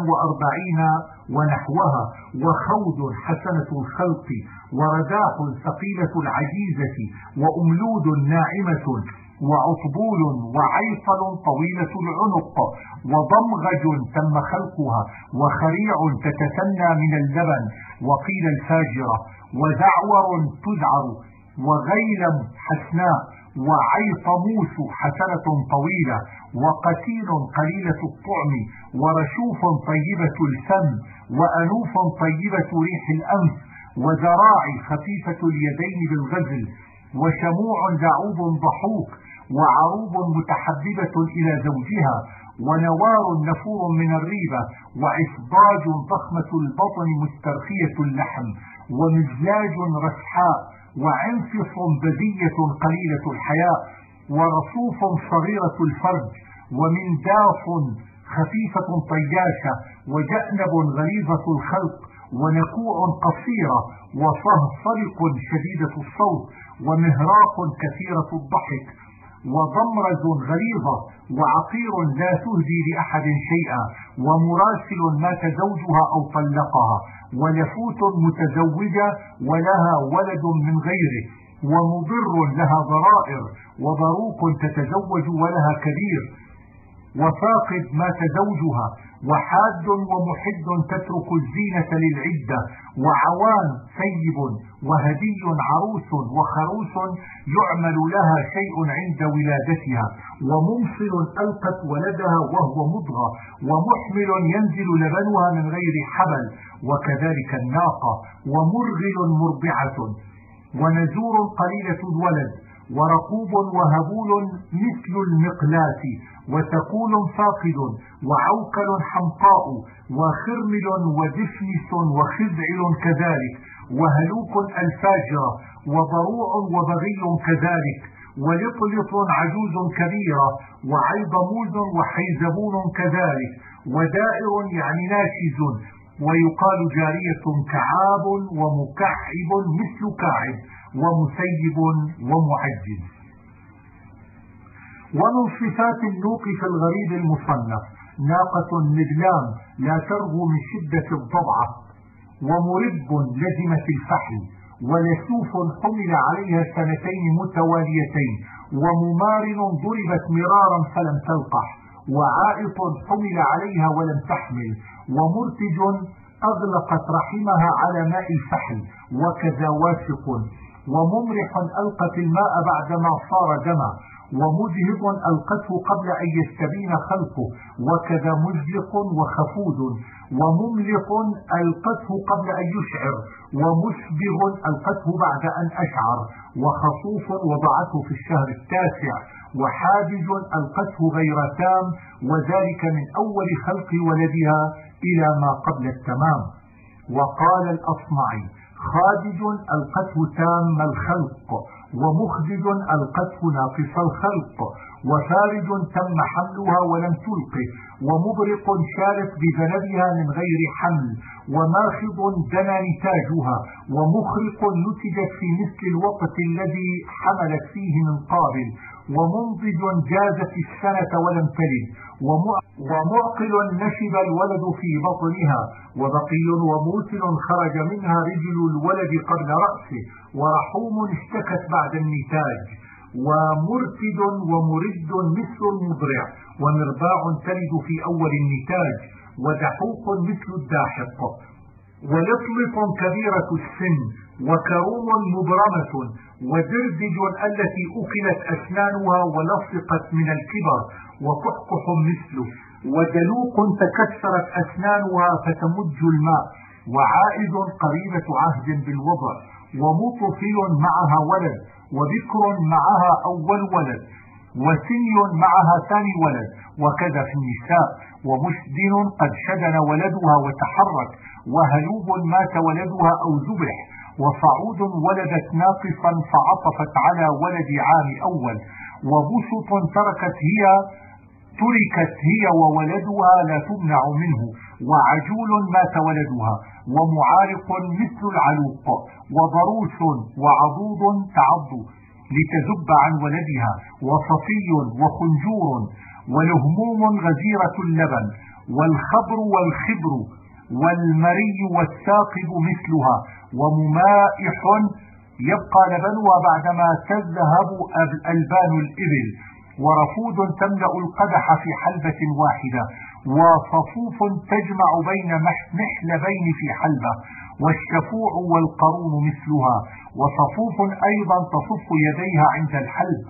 A: 45 ونحوها، وخود حسنة الخلق، ورداح ثقيلة العجيزة، وأملود ناعمة، وعطبول، وعيطل طويلة العنق، وضمغج تم خلقها، وخريع تتثنى من اللبن، وقيل الفاجرة، وذعور تذعر، وغيلم حسناء، وعيطموس حسنة طويلة، وقتيل قليلة الطعم، ورشوف طيبة الفم، وأنوف طيبة ريح الأنف، وذراع خفيفة اليدين بالغزل، وشموع دعوب ضحوك، وعروب متحببة إلى زوجها، ونوار نفور من الريبة، وعصباج ضخمة البطن مسترخية اللحم، ومزلاج رسحاء، وعنفص بذية قليلة الحياء، ورصوف صغيرة الفرج، ومن داف خفيفة طياشة، وجأنب غليظة الخلق، ونكوع قصيرة، وصهصلق شديدة الصوت، ومهراق كثيرة الضحك، وضمرز غليظة، وعقير لا تهدي لأحد شيئا، ومراسل مات زوجها أو طلقها، ولفوت متزوجة ولها ولد من غيره، ومضر لها ضرائر، وبروق تتزوج ولها كبير، وفاقد مات زوجها، وحاد ومحد تترك الزينة للعدة، وعوان ثيب، وهدي عروس، وخروس يعمل لها شيء عند ولادتها، وممصل ألقت ولدها وهو مضغى، ومحمل ينزل لبنها من غير حبل، وكذلك الناقة، ومرغل مرضعة، ونزور قليلة الولد، ورقوب وهبول مثل المقلاة، وتكول فاقد، وعوكل حمقاء، وخرمل ودفنس وخزعل كذلك، وهلوك الفاجرة، وضروع وبغي كذلك، ولطلط عجوز كبيرة، وعيضموز وحيزبون كذلك، ودائر يعني ناشز، ويقال جارية كعاب، ومكعب مثل كاعب، ومسيب ومعجز. ومن صفات النوق في الغريب المصنف ناقة مدلام لا ترغو من شدة الضبعة، ومرب لزمة الفحل، ولسوف حمل عليها 2 متواليتين، وممارن ضربت مرارا فلم تلقح، وعائط حمل عليها ولم تحمل، ومرتج أغلقت رحمها على ماء الفحل، وكذا واسق، وممرح ألقت الماء بعدما صار دما، ومجهض ألقته قبل أن يستبين خلقه، وكذا مزلق وخفود، ومملق ألقته قبل أن يشعر، ومسبغ ألقته بعد أن أشعر، وخصوف وضعته في الشهر 9، وحاجز ألقته غير تام، وذلك من أول خلق ولدها إلى ما قبل التمام. وقال الأصمعي خادج ألقته تام الخلق، ومخدج ألقته ناقص الخلق، وفارج تم حملها ولم تلقه، ومبرق شالت بذنبها من غير حمل، وماخض دنا نتاجها، ومخرق نتجت في مثل الوقت الذي حملت فيه من قابل، ومنضج جازت السنة ولم تلد، ومعقل نشب الولد في بطنها، وبقي وموتل خرج منها رجل الولد قبل رأسه، ورحوم اشتكت بعد النتاج، ومرتد ومرد مثل المضرع، ومرباع تلد في أول النتاج، ودحوق مثل الداحق، ولطلط كبيرة السن، وكروم مبرمة، ودردج التي أكلت أسنانها ولصقت من الكبر، وكحكح مثله، ودلوق تكسرت أسنانها فتمج الماء، وعائد قريبة عهد بالوضع، ومطفل معها ولد، وبكر معها أول ولد، وسني معها ثاني ولد، وكذا في النساء. ومشدن قد شدن ولدها وتحرك، وهلوب مات ولدها أو ذبح، وصعود ولدت ناقصا فعطفت على ولد عام أول، وبسط تركت هي وولدها لا تمنع منه، وعجول مات ولدها، ومعارق مثل العلوق، وضروس وعضوض تعض لتذب عن ولدها، وصفي وخنجور، ولهموم غزيرة اللبن، والخبر والخبر، والمري والثاقب مثلها، وممائح يبقى لبنها بعدما تذهب ألبان الإبل، ورفود تملأ القدح في حلبة واحدة، وصفوف تجمع بين محلبين في حلبة، والشفوع والقرون مثلها، وصفوف أيضا تصف يديها عند الحلب،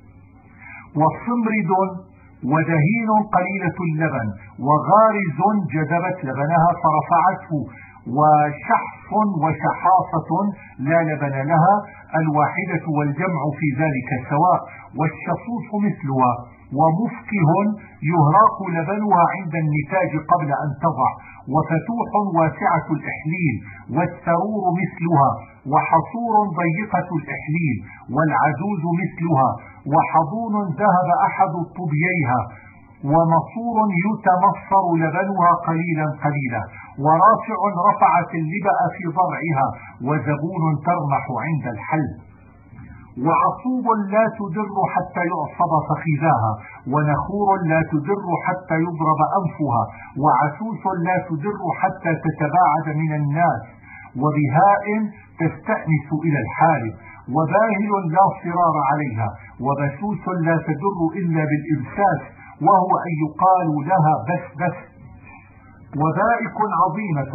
A: وصمرد ودهين قليلة اللبن، وغارز جذبت لبنها فرفعته، وشحف وشحاصة لا لبن لها، الواحدة والجمع في ذلك سواء، والشصوص مثلها، ومفكه يهراق لبنها عند النتاج قبل أن تضع، وفتوح واسعة الإحليل، والثرور مثلها، وحصور ضيقة الإحليل، والعجوز مثلها، وحضون ذهب أحد طبييها، ومصور يتمصر لبنها قليلا قليلا، ورافع رفعت اللبأ في ضرعها، وزبون ترمح عند الحلب، وعصوب لا تدر حتى يعصب فخذاها، ونخور لا تدر حتى يضرب أنفها، وعسوس لا تدر حتى تتباعد من الناس، وبهاء تستأنس إلى الحالب، وباهل لا صرار عليها، وبسوس لا تدر إلا بالإبساس، وهو أن يقال لها بس بس، وبائك عظيمة،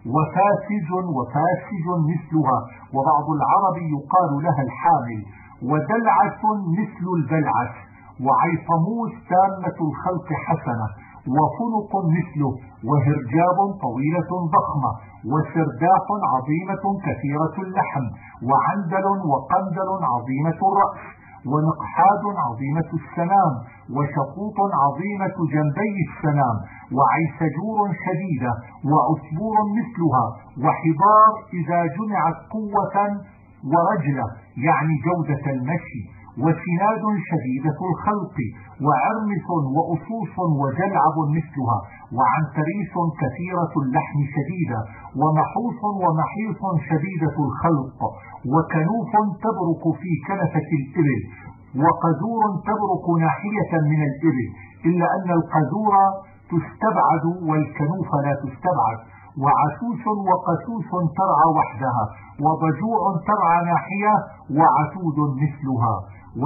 A: وفاسج مثلها، وبعض العرب يقال لها الحامل، ودلعة مثل البلعة، وعيطموس تامة الخلق حسنة، وفنق مثله، وهرجاب طويلة ضخمة، وسرداح عظيمة كثيرة اللحم، وعندل وقندل عظيمة الرأس، ونقحاد عظيمة السنام، وشقوط عظيمة جنبي السنام، وعيسجور شديدة، وعصبور مثلها، وحضار إذا جمعت قوة، ورجلة يعني جودة المشي، وسناد شديدة الخلق، وعرمس وأصوص وجلعب مثلها، وعنتريس كثيرة اللحم شديدة، ومحوص ومحيص شديدة الخلق، وكنوف تبرق في كنفة الإبل، وقذور تبرق ناحية من الإبل، إلا أن القذور تستبعد والكنوف لا تستبعد، وعسوس وقسوس ترعى وحدها، وضجوع ترعى ناحية، وعتود مثلها،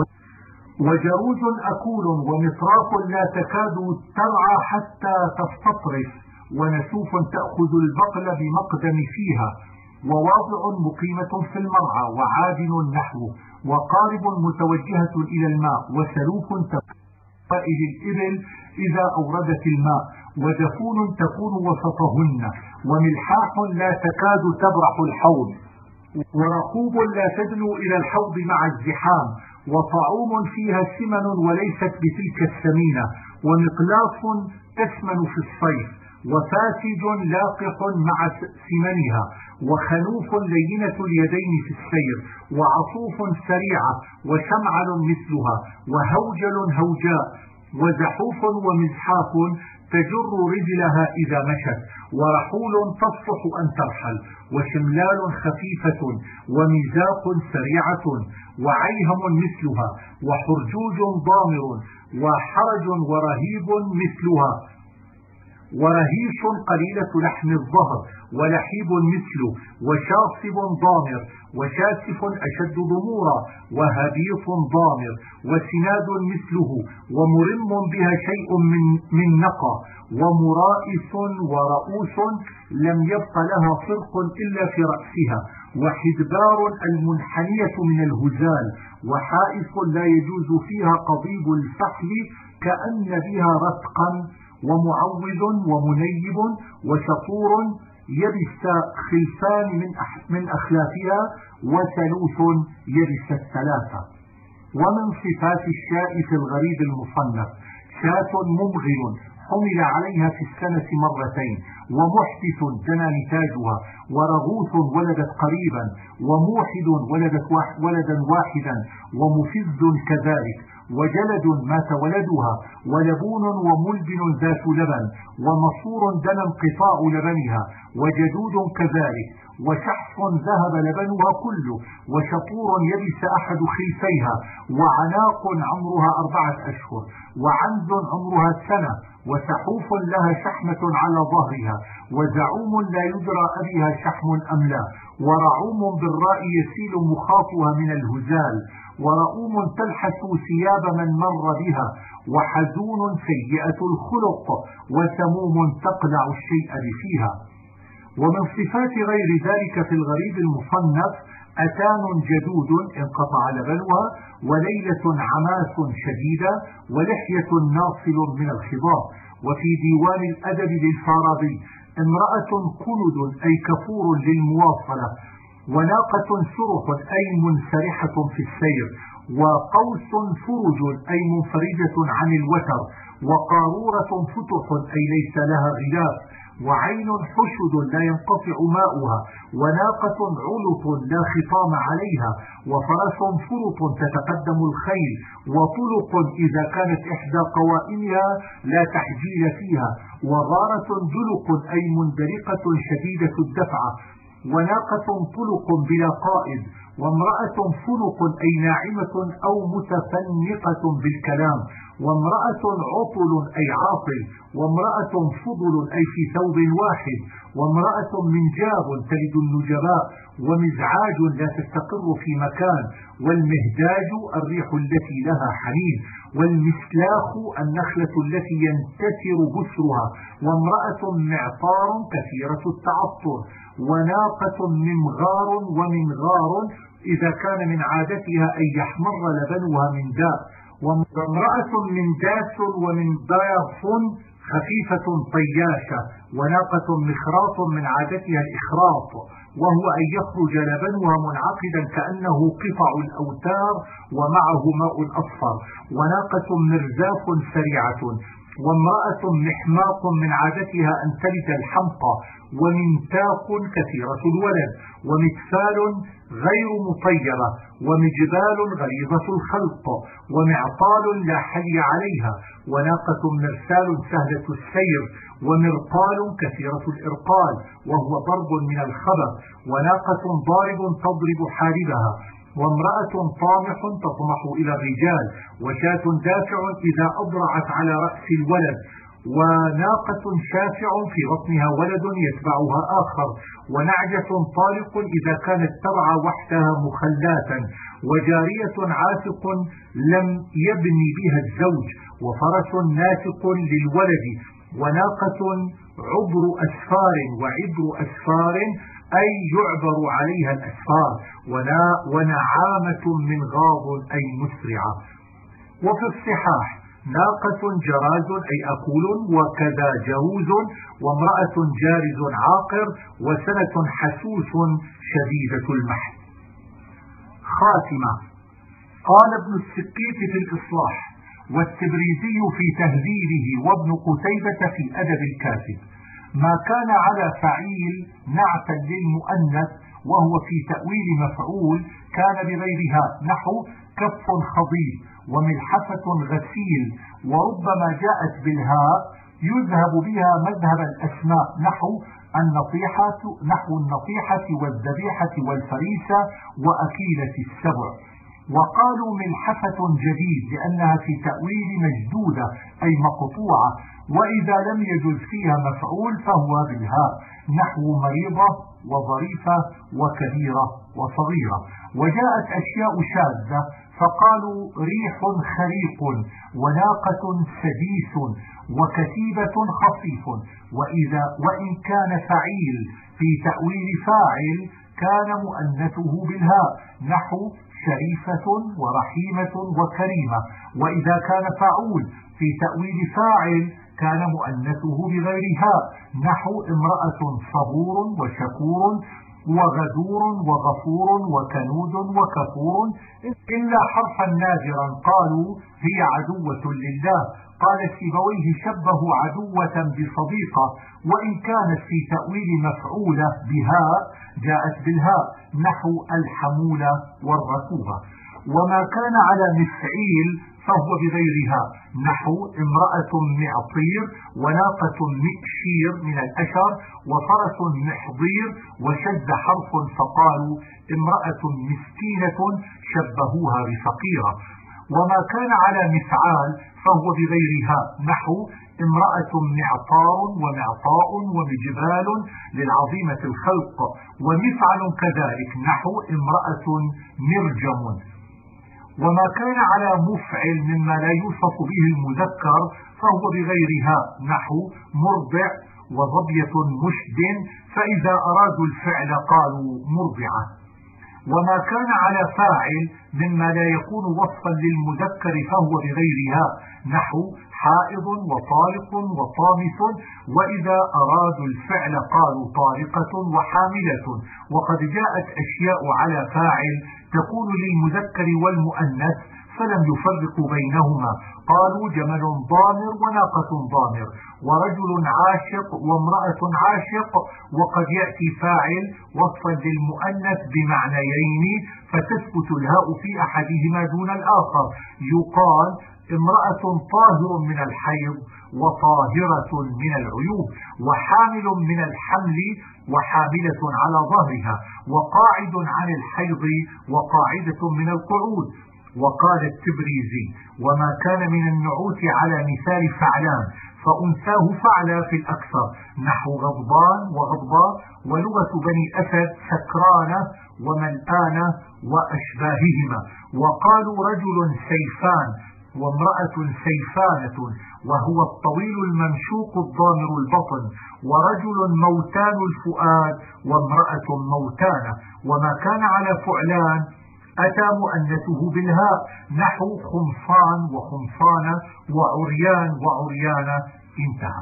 A: وجروز أكول، ومطراف لا تكاد ترعى حتى تستطرف، ونسوف تأخذ البقل بمقدم فيها، وواضع مقيمة في المرعى، وعادن نحوه، وقارب متوجهة إلى الماء، وسلوف تقائد الإبل إذا أوردت الماء، ودفون تكون وسطهن، وملحاح لا تكاد تبرح الحوض، ورقوب لا تدنو إلى الحوض مع الزحام، وطعوم فيها سمن وليست بتلك السمينة، ومقلاص تسمن في الصيف، وفاسج لاقح مع سمنها، وخنوف لينة اليدين في السير، وعصوف سريعة، وشمعل مثلها، وهوجل هوجاء، وزحوف ومزحاف تجر رجلها إذا مشت، ورحول تصلح أن ترحل، وشملال خفيفة، ومزاق سريعة، وعيهم مثلها، وحرجوج ضامر، وحرج ورهيب مثلها، ورهيش قليلة لحم الظهر، ولحيب مثله، وشاصب ضامر، وشاسف أشد ضمورا، وهبيط ضامر، وسناد مثله، ومرم بها شيء من نقى، ومرائس ورؤوس لم يبق لها فرق إلا في رأسها، وحدبار المنحنية من الهزال، وحائف لا يجوز فيها قضيب الفحل كأن بها رتقا، ومعوذ ومنيب، وشطور يبس خلفان من أخلافها، وثلوث يبس الثلاثة. ومن صفات الشاء في الغريب المصنف: شاة ممغل حمل عليها في السنة مرتين، ومحدث جنى نتاجها، ورغوث ولدت قريبا، وموحد ولدت ولدا واحدا، ومفز كذلك، وجلد مات ولدها، ولبون وملبن ذات لبن، ومصور دنا انقطاع لبنها، وجدود كذلك، وشحص ذهب لبنها كله، وشطور يبس أحد خلفيها، وعناق عمرها 4 أشهر، وعنز عمرها سنة، وسحوف لها شحمة على ظهرها، وزعوم لا يدرى أبيها شحم أم لا، ورعوم بالراء يسيل مخاطها من الهزال، ورؤوم تلحس ثياب من مر بها، وحزون سيئة الخلق، وسموم تقلع الشيء بفيها. ومن صفات غير ذلك في الغريب المصنف: أتان جدود انقطع لبنها، وليلة عماس شديدة، ولحية ناصل من الخضاب. وفي ديوان الأدب للفارابي: امرأة كند أي كفور للمواصلة، وناقة سرح أي منسرحة في السير، وقوس فرج أي منفرجة عن الوتر، وقارورة فتح أي ليس لها غلاف، وعين حشد لا ينقطع ماؤها، وناقة علط لا خطام عليها، وفرس فرط تتقدم الخيل، وطلق إذا كانت إحدى قوائمها لا تحجيل فيها، وغارة دلق أي مندلقة شديدة الدفعة، وناقة طلق بلا قائد، وامرأة فنق أي ناعمة أو متفنقة بالكلام، وامرأة عطل أي عاطل، وامرأة فضل أي في ثوب واحد، وامرأة منجاب تلد النجباء، ومزعاج لا تستقر في مكان، والمهداج الريح التي لها حنين، والمسلاخ النخلة التي ينتثر بسرها، وامرأة معطار كثيرة التعطر، وناقة ممغار ومنغار إذا كان من عادتها أن يحمر لبنها من داء، وامرأة من داس ومن ضيف خفيفة طياشة، وناقة مخراط من عادتها الإخراط، وهو أن يخرج لبنها منعقدا كأنه قطع الأوتار ومعه ماء أصفر، وناقة مرزاف سريعة، وامرأة محماق من عادتها أن تلد الحمقى، ومنتاق كثيرة الولد، ومكفال غير مطيرة، ومجبال غليظة الخلق، ومعطال لا حلي عليها، وناقة مرسال سهلة السير، ومرقال كثيرة الإرقال وهو ضرب من الخبر، وناقة ضارب تضرب حاربها، وامرأة طامح تطمح إلى الرجال، وشاة دافع إذا أضرعت على رأس الولد، وناقة شافع في بطنها ولد يتبعها آخر، ونعجة طالق إذا كانت ترعى وحدها مخلاتا، وجارية عاتق لم يبني بها الزوج، وفرس ناتق للولد، وناقة عبر أسفار وعبر أسفار أي يعبر عليها الأسفار، ونعامة من غاض أي مسرعة. وفي الصحاح: ناقة جراز أي أكول، وكذا جروز، وامرأة جارز عاقر، وسنة حسوس شديدة المحن. خاتمة. قال ابن السقيط في الإصلاح، والتبريزي في تهذيبه، وابن قتيبة في أدب الكاتب: ما كان على فعيل نعتا للمؤنث وهو في تأويل مفعول كان بغيرها، نحو كف خضيب، وملحفة غسيل، وربما جاءت بالهاء يذهب بها مذهب الأسماء، نحو النطيحة والذبيحة والفريسة وأكيلة السبع. وقالوا ملحفة جديد لأنها في تأويل مجدودة أي مقطوعة، وإذا لم يجز فيها مفعول فهو بالهاء، نحو مريضة وظريفة وكبيرة وصغيرة. وجاءت أشياء شاذة فقالوا ريح خريق، وناقة سديس، وكتيبة خفيف. وإن كان فعيل في تأويل فاعل كان مؤنثه بالهاء، نحو شريفة ورحيمة وكريمة. وإذا كان فعول في تأويل فاعل كان مؤنثه بغيرها، نحو امرأة صبور وشكور وغدور وغفور وكنود وكفور، إلا حرفا نادرا قالوا هي عدوة لله. قال سيبويه شبه عدوة بصديقة، وإن كانت في تأويل مفعولة بها جاءت بالهاء، نحو الحمولة والركوبة. وما كان على مفعيل فهو بغيرها، نحو امرأة معطير وناقة مئشير من الأشر وفرس محضير، وشد حرف فقالوا امرأة مسكينة شبهوها بفقيرة. وما كان على مفعال فهو بغيرها، نحو امرأة معطار ومعطاء ومجبال للعظيمة الخلق، ومفعل كذلك نحو امرأة مرجم. وما كان على مفعل مما لا يوصف به المذكر فهو بغيرها، نحو مرضع وظبية مشد، فإذا أرادوا الفعل قالوا مرضعة. وما كان على فاعل مما لا يكون وصفا للمذكر فهو بغيرها، نحو حائض وطارق وطامس، وإذا أرادوا الفعل قالوا طارقة وحاملة. وقد جاءت أشياء على فاعل تكون للمذكر والمؤنث فلم يفرقوا بينهما، قالوا جمل ضامر وناقة ضامر، ورجل عاشق وامرأة عاشق. وقد يأتي فاعل وصفا للمؤنث بمعنيين فتثبت الهاء في أحدهما دون الآخر، يقال امرأة طاهر من الحيض وطاهرة من العيوب، وحامل من الحمل وحاملة على ظهرها، وقاعد عن الحيض وقاعدة من القعود. وقال التبريزي وما كان من النعوت على مثال فعلان فأنثاه فعلا في الأكثر، نحو غضبان وغضباء، ولغة بني أسد سكرانة وملآنة وأشباههما. وقالوا رجل سيفان وامرأة سيفانة، وهو الطويل الممشوق الضامر البطن، ورجل موتان الفؤاد وامرأة موتانة. وما كان على فعلان أتى مؤنثه بالهاء، نحو خمصان وخمصانة وعريان وعريانة. انتهى.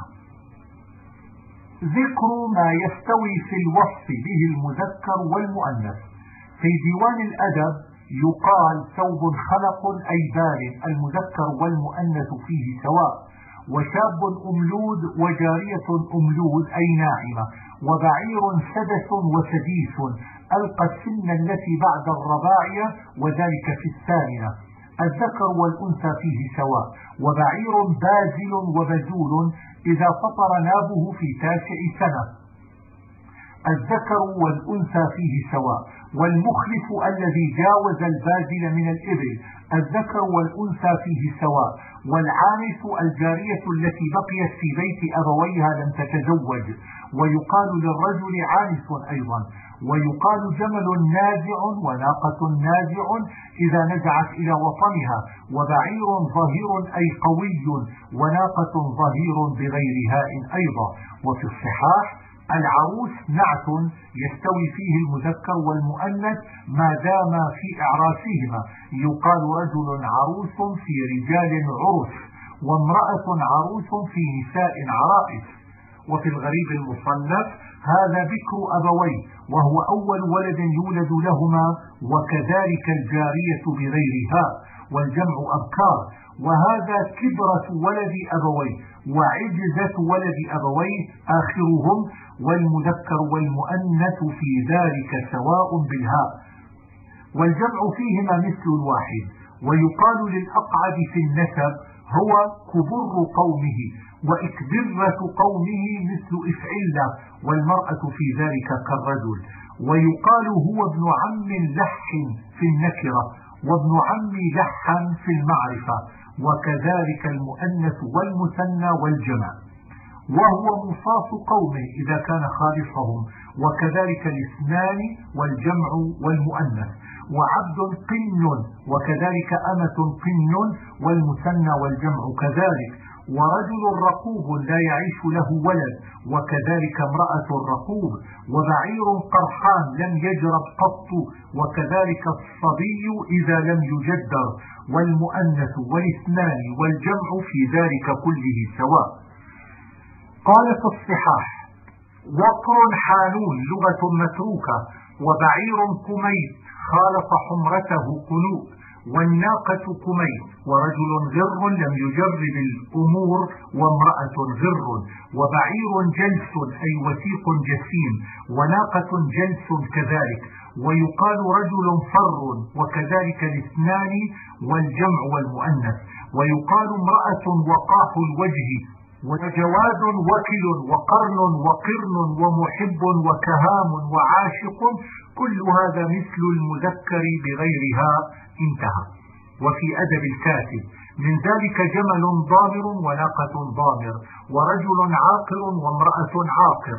A: ذكر ما يستوي في الوصف به المذكر والمؤنث. في ديوان الأدب يقال ثوب خلق أي بال، المذكر والمؤنث فيه سواء، وشاب أملود وجارية أملود أي ناعمة، وبعير سدس وسديس ألقى السن التي بعد الرباعية وذلك في الثامنة. الذكر والأنثى فيه سواء، وبعير بازل وبزول إذا فطر نابه في 9 سنة. الذكر والأنثى فيه سواء، والمخلف الذي جاوز البازل من الإبل. الذكر والأنثى فيه سواء، والعانس الجارية التي بقيت في بيت أبويها لم تتزوج، ويقال للرجل عانس أيضا. ويقال جمل نازع وناقة نازع إذا نزعت إلى وطنها، وبعير ظهير أي قوي، وناقة ظهير بغير هاء أيضا. وفي الصحاح العروس نعت يستوي فيه المذكر والمؤنث ما دام في إعراسهما، يقال رجل عروس في رجال عرس، وامرأة عروس في نساء عرائس. وفي الغريب المصنف هذا ذكر أبويه وهو أول ولد يولد لهما، وكذلك الجارية بغيرها، والجمع أبكار. وهذا كبرة ولد أبويه وعجزة ولد أبويه آخرهم، والمذكر والمؤنث في ذلك سواء بالهاء، والجمع فيهما مثل الواحد. ويقال للأقعد في النسب هو كبر قومه، وإكبرة قومه مثل إفعلة، والمرأة في ذلك كالرجل. ويقال هو ابن عم لح في النكرة، وابن عم لحا في المعرفة، وكذلك المؤنث والمثنى والجمع. وهو مصاص قومه إذا كان خالصهم، وكذلك الاثنان والجمع والمؤنث. وعبد قن، وكذلك أمة قن، والمثنى والجمع كذلك. ورجل رقوب لا يعيش له ولد، وكذلك امرأة رقوب. وبعير قرحان لم يجرب قط، وكذلك الصبي إذا لم يجدر. والمؤنث والاثنان والجمع في ذلك كله سواء. قال في الصحاح: وقر حانون لغة متروكة، وبعير كميت خالط حمرته قنوء، والناقة كميت، ورجل غر لم يجرب الأمور، وامرأة غر، وبعير جلس أي وثيق جسيم، وناقة جلس كذلك. ويقال رجل فر، وكذلك الاثنان والجمع والمؤنث. ويقال امرأة وقاح الوجه، وجواد وكل، وقرن وقرن، ومحب وكهام وعاشق، كل هذا مثل المذكر بغيرها. انتهى. وفي أدب الكاتب: من ذلك جمل ضامر وناقة ضامر، ورجل عاقر وامرأة عاقر،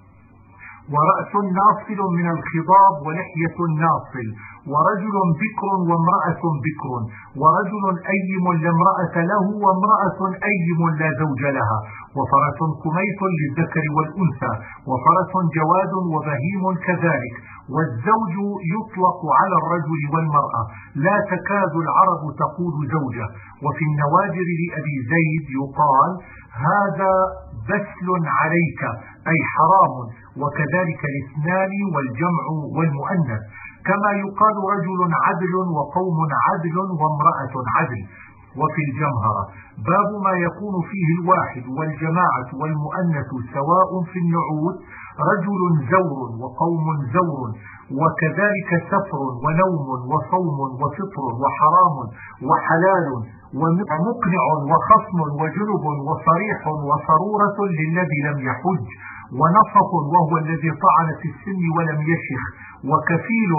A: ورأس ناصل من الخضاب، ولحية ناصل، ورجل بكر وامرأة بكر، ورجل أيم لا امرأة له، وامرأة أيم لا زوج لها، وفرس كميت للذكر والأنثى، وفرس جواد وبهيم كذلك. والزوج يطلق على الرجل والمرأة، لا تكاد العرب تقول زوجة. وفي النوادر لأبي زيد يقال: هذا بسل عليك، أي حرام. وكذلك الاثنان والجمع والمؤنث. كما يقال رجل عدل وقوم عدل وامرأة عدل. وفي الجمهرة: باب ما يكون فيه الواحد والجماعة والمؤنث سواء في النعوت، رجل زور وقوم زور، وكذلك سفر ونوم وصوم وفطر وحرام وحلال ومقنع وخصم وجنب وصريح وصرورة للذي لم يحج، ونصف وهو الذي طعن في السن ولم يشخ، وكفيل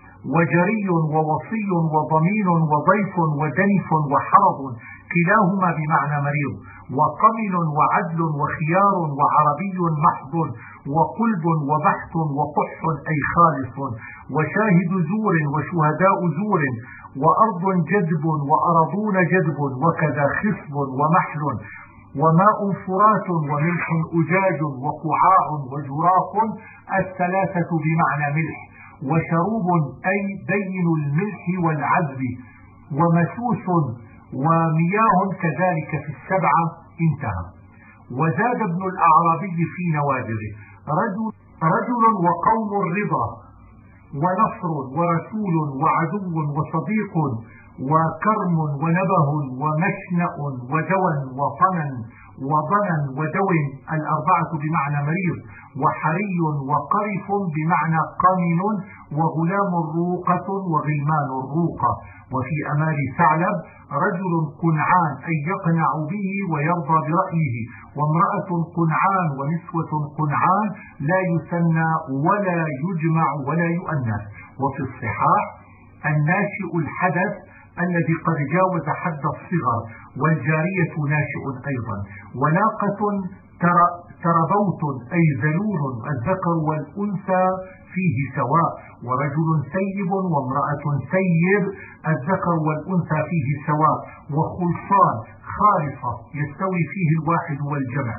A: وجري ووصي وضمين وضيف ودنف وحرض كلاهما بمعنى مريض، وقمن وعدل وخيار وعربي محض، وقلب وبحث وقح أي خالص، وشاهد زور وشهداء زور، وأرض جدب وأرضون جدب، وكذا خصب ومحل، وماء فرات وملح أجاج وقعاع وجراف الثلاثة بمعنى ملح، وشروب أي بين الملح والعذب، ومسوس ومياه كذلك في السبعة. انتهى. وزاد ابن الأعرابي في نوادره: رجل وقوم الرضا، ونصر ورسول وعدو وصديق، وكرم ونبه ومشنأ ودوا وطنا وضنا ودو الأربعة بمعنى مريض، وحري وقرف بمعنى قمن، وغلام الروقة وغلمان الروقة. وفي أمال ثعلب: رجل قنعان أي يقنع به ويرضى برأيه، وامرأة قنعان ونسوة قنعان لا يثنى ولا يجمع ولا يؤنث. وفي الصحاح: الناشئ الحدث الذي قد جاوز حد الصغر، والجارية ناشئ أيضا. وناقة تربوت أي ذلول، الذكر والأنثى فيه سواء. ورجل سيب وامرأة سيب، الذكر والأنثى فيه سواء. وخلصان خالصة يستوي فيه الواحد والجمع.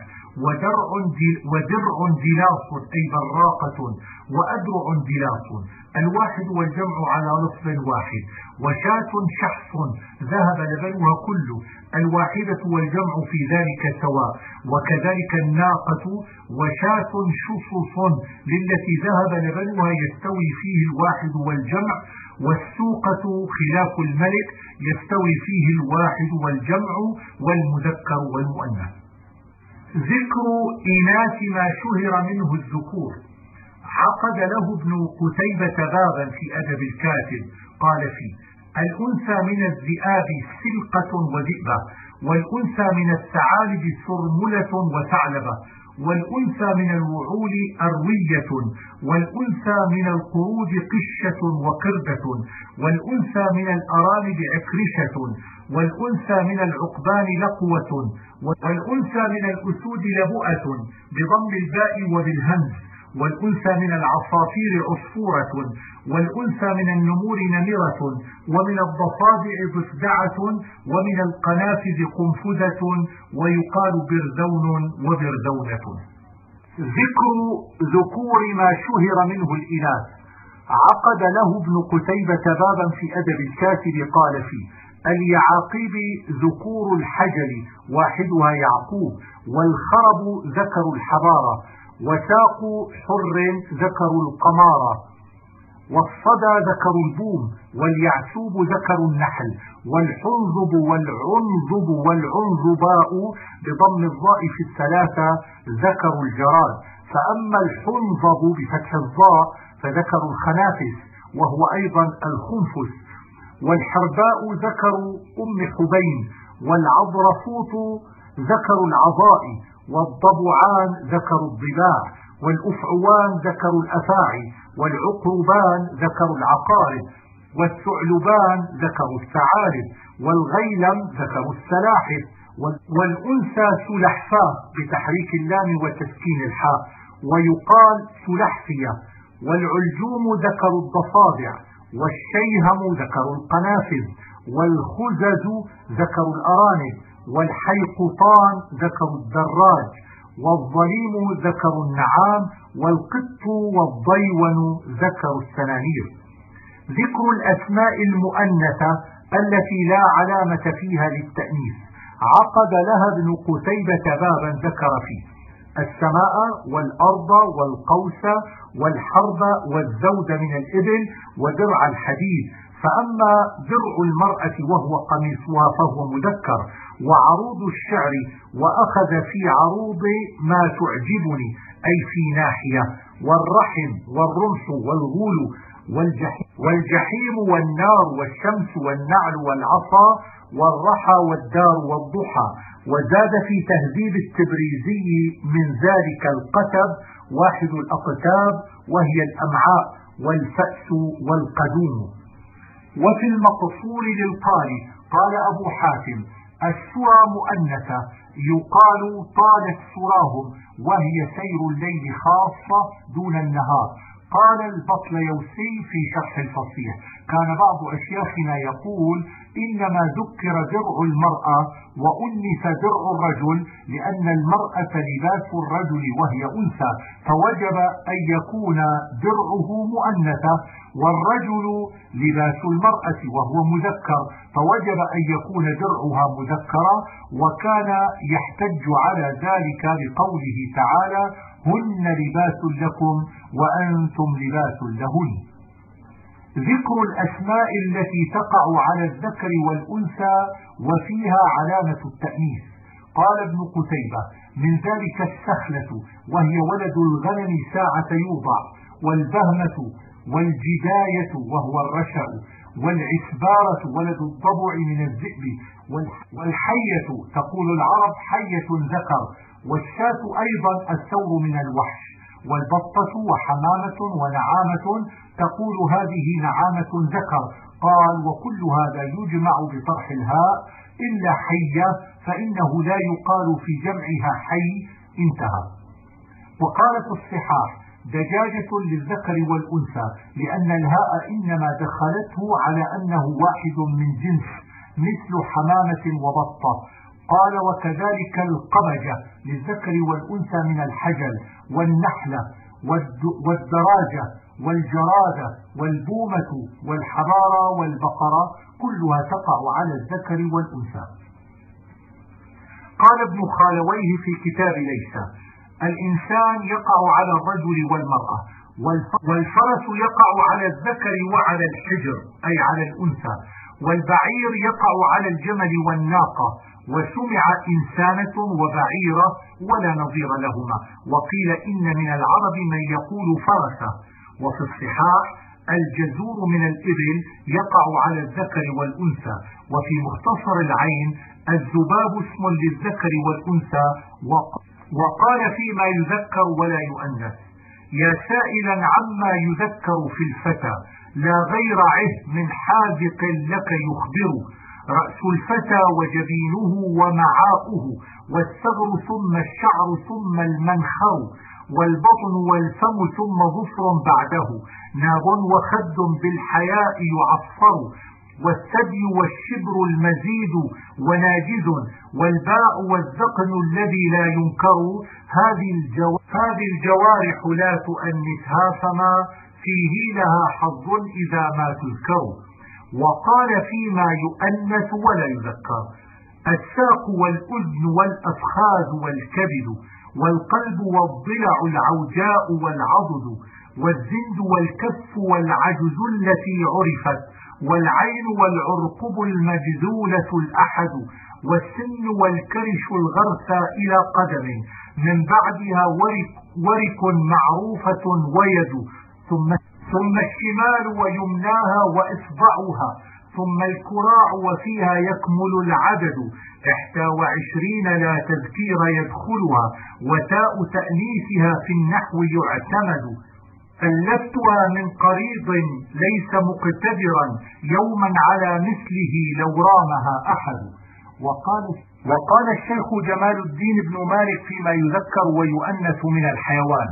A: ودرع دلاص أي براقة، وأدرع دلاص، الواحد والجمع على لفظ واحد. وشاة شحص ذهب لبنها كله، الواحدة والجمع في ذلك سواء. وكذلك الناقة. وشاة شصص للتي ذهب لبنها يستوي فيه الواحد والجمع. والسوقة خلاف الملك يستوي فيه الواحد والجمع والمذكر والمؤنث. ذكر إناث ما شهر منه الذكور. عقد له ابن قتيبة بابا في أدب الكاتب قال فيه: الأنثى من الذئاب سلقة وذئبة، والأنثى من الثعالب سرملة وثعلبة، والأنثى من الوعول أروية، والأنثى من القرود قشة وقردة، والأنثى من الأرانب عكرشة، والأنثى من العقبان لقوة، والأنثى من الأسود لبؤة بضم الباء وبالهمز، والأنثى من العصافير عصفورة، والأنثى من النمور نمرة، ومن الضفادع ضفدعة، ومن القنافذ قنفذة، ويقال برذون وبرذونة. ذكر ذكور ما شهر منه الإناث. عقد له ابن قتيبة بابا في أدب الكاتب قال فيه: اليعاقيب ذكور الحجل واحدها يعقوب، والخرب ذكر الحبارة، وساق حر ذكر القمارة، والصدى ذكر البوم، واليعسوب ذكر النحل، والحنظب والعنظب والعنظباء بضم الضاء في الثلاثة ذكر الجراد. فأما الحنظب بفتح الضاء فذكر الخنافس وهو أيضا الخنفس، والحرباء ذكر أم حبين، والعضرفوط ذكر العضاء، والضبعان ذكر الضباع، والأفعوان ذكر الأفاعي، والعقربان ذكر العقارب، والثعلبان ذكر الثعالب، والغيلم ذكر السلاحف، والأنثى سلحفاة بتحريك اللام وتسكين الحاء، ويقال سلحفية، والعلجوم ذكر الضفادع، والشيهم ذكر القنافذ، والخزز ذكر الأرانب، والحيقطان ذكر الدراج، والظليم ذكر النعام، والقط والضيون ذكر السنانير. ذكر الأسماء المؤنثة التي لا علامة فيها للتأنيث. عقد لها ابن قتيبة بابا ذكر فيه السماء والأرض والقوس والحرب والزود من الإبل ودرع الحديد. فأما درع المرأة وهو قميصها فهو مذكر، وعروض الشعر وأخذ في عروض ما تعجبني أي في ناحية، والرحم والرمح والغول والجحيم والنار والشمس والنعل والعصا والرحى والدار والضحى. وزاد في تهذيب التبريزي من ذلك القتب واحد الأقتاب وهي الأمعاء والفأس والقدوم. وفي المقصور للقارئ قال أبو حاتم السرى مؤنثة يقال طالت سراهم، وهي سير الليل خاصة دون النهار. قال البطليوسي في شرح الفصيح كان بعض أشياخنا يقول إنما ذكر درع المرأة وأنث درع الرجل لأن المرأة لباس الرجل وهي أنثى، فوجب أن يكون درعه مؤنثة، والرجل لباس المرأة وهو مذكر فوجب أن يكون درعها مذكرا. وكان يحتج على ذلك بقوله تعالى هن لباس لكم وأنتم لباس لهن. ذكر الأسماء التي تقع على الذكر والأنثى وفيها علامة التأنيث. قال ابن قتيبة من ذلك السخلة وهي ولد الغنم ساعة يوضع، والبهمة والجداية وهو الرشأ، والعسبارة ولد الضبع من الذئب، والحية تقول العرب حية ذكر، والشاة أيضا الثور من الوحش، والبطة وحمامة ونعامة تقول هذه نعامة ذكر. قال وكل هذا يجمع بطرح الهاء إلا حية فإنه لا يقال في جمعها حي. انتهى. وقالت الصحاح دجاجة للذكر والأنثى لأن الهاء إنما دخلته على أنه واحد من جنس مثل حمامة وبطة. قال وكذلك القبجة للذكر والأنثى من الحجل، والنحلة والدراجة والجرادة والبومة والحبارة والبقرة كلها تقع على الذكر والأنثى. قال ابن خالويه في كتاب ليس الإنسان يقع على الرجل والمرأة، والفرس يقع على الذكر وعلى الحجر أي على الأنثى، والبعير يقع على الجمل والناقة، وسمع إنسانة وبعيرة ولا نظير لهما. وقيل إن من العرب من يقول فرسة. وفي الصحاح الجزور من الإبل يقع على الذكر والأنثى. وفي مختصر العين الذباب اسم للذكر والأنثى. وقال فيما يذكر ولا يؤنث يا سائلا عما يذكر في الفتى لا غير عه من حاذق لك يخبر. رأس الفتى وجبينه ومعاؤه، والثغر ثم الشعر ثم المنخر، والبطن والفم ثم ظفر بعده، ناب وخد بالحياء يعصر، والثدي والشبر المزيد وناجز، والباء والذقن الذي لا ينكر. هذه الجوارح لا تؤنثها فما فيه لها حظ إذا ما تذكر. وقال فيما يؤنث ولا يذكر الساق والأذن والأفخاذ والكبد، والقلب والضلع العوجاء والعضد، والزند والكف والعجز التي عرفت، والعين والعرقب المجذولة الأحد، والسن والكرش الغرثى إلى قدم، من بعدها ورك معروفة ويد، ثم الشمال ويمناها وإصبعها، ثم الكراع وفيها يكمل العدد 21 لا تذكير يدخلها، وتاء تأنيثها في النحو يعتمد. ألفتها من قريض ليس مقتدرا يوما على مثله لو رامها أحد. وقال الشيخ جمال الدين بن مالك فيما يذكر ويؤنث من الحيوان: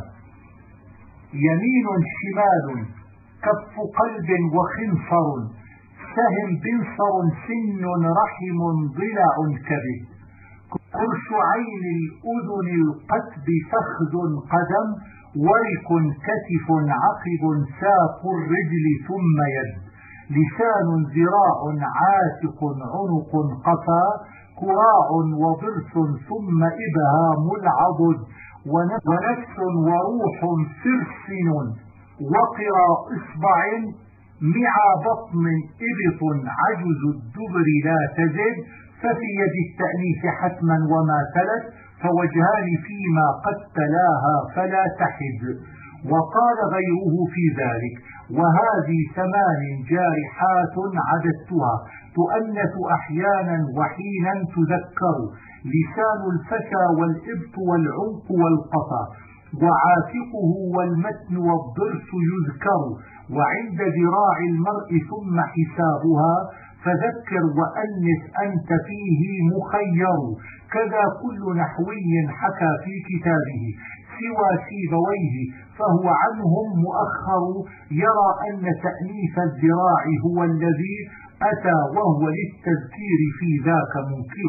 A: يمين شمال كف قلب وخنصر، سهم بنصر سن رحم ضلع كبد، قرش عين الأذن القتب فخذ قدم، ورك كتف عقب ساق الرجل ثم يد، لسان ذراع عاتق عنق قفا، كراع وضرس ثم إبهام العضد، ونفس وروح سرسن، وقرى إصبع مع بطن إبط، عجز الدبر لا تزد، ففي يد التأنيث حتما وما تلت، فوجهان فيما قد تلاها فلا تحد. وقال غيره في ذلك: وهذه 8 جارحات عددتها، تؤنث أحيانا وحينا تذكر، لسان الفتى والإبط والعنق والقفا، وعاتقه والمتن والضرس يذكر، وعند ذراع المرء ثم حسابها، فذكر وأنث أنت فيه مخير، كذا كل نحوي حكى في كتابه، سوى سيبويه فهو عنهم مؤخر، يرى أن تأنيث الذراع هو الذي أتى وهو للتذكير في ذاك منكر.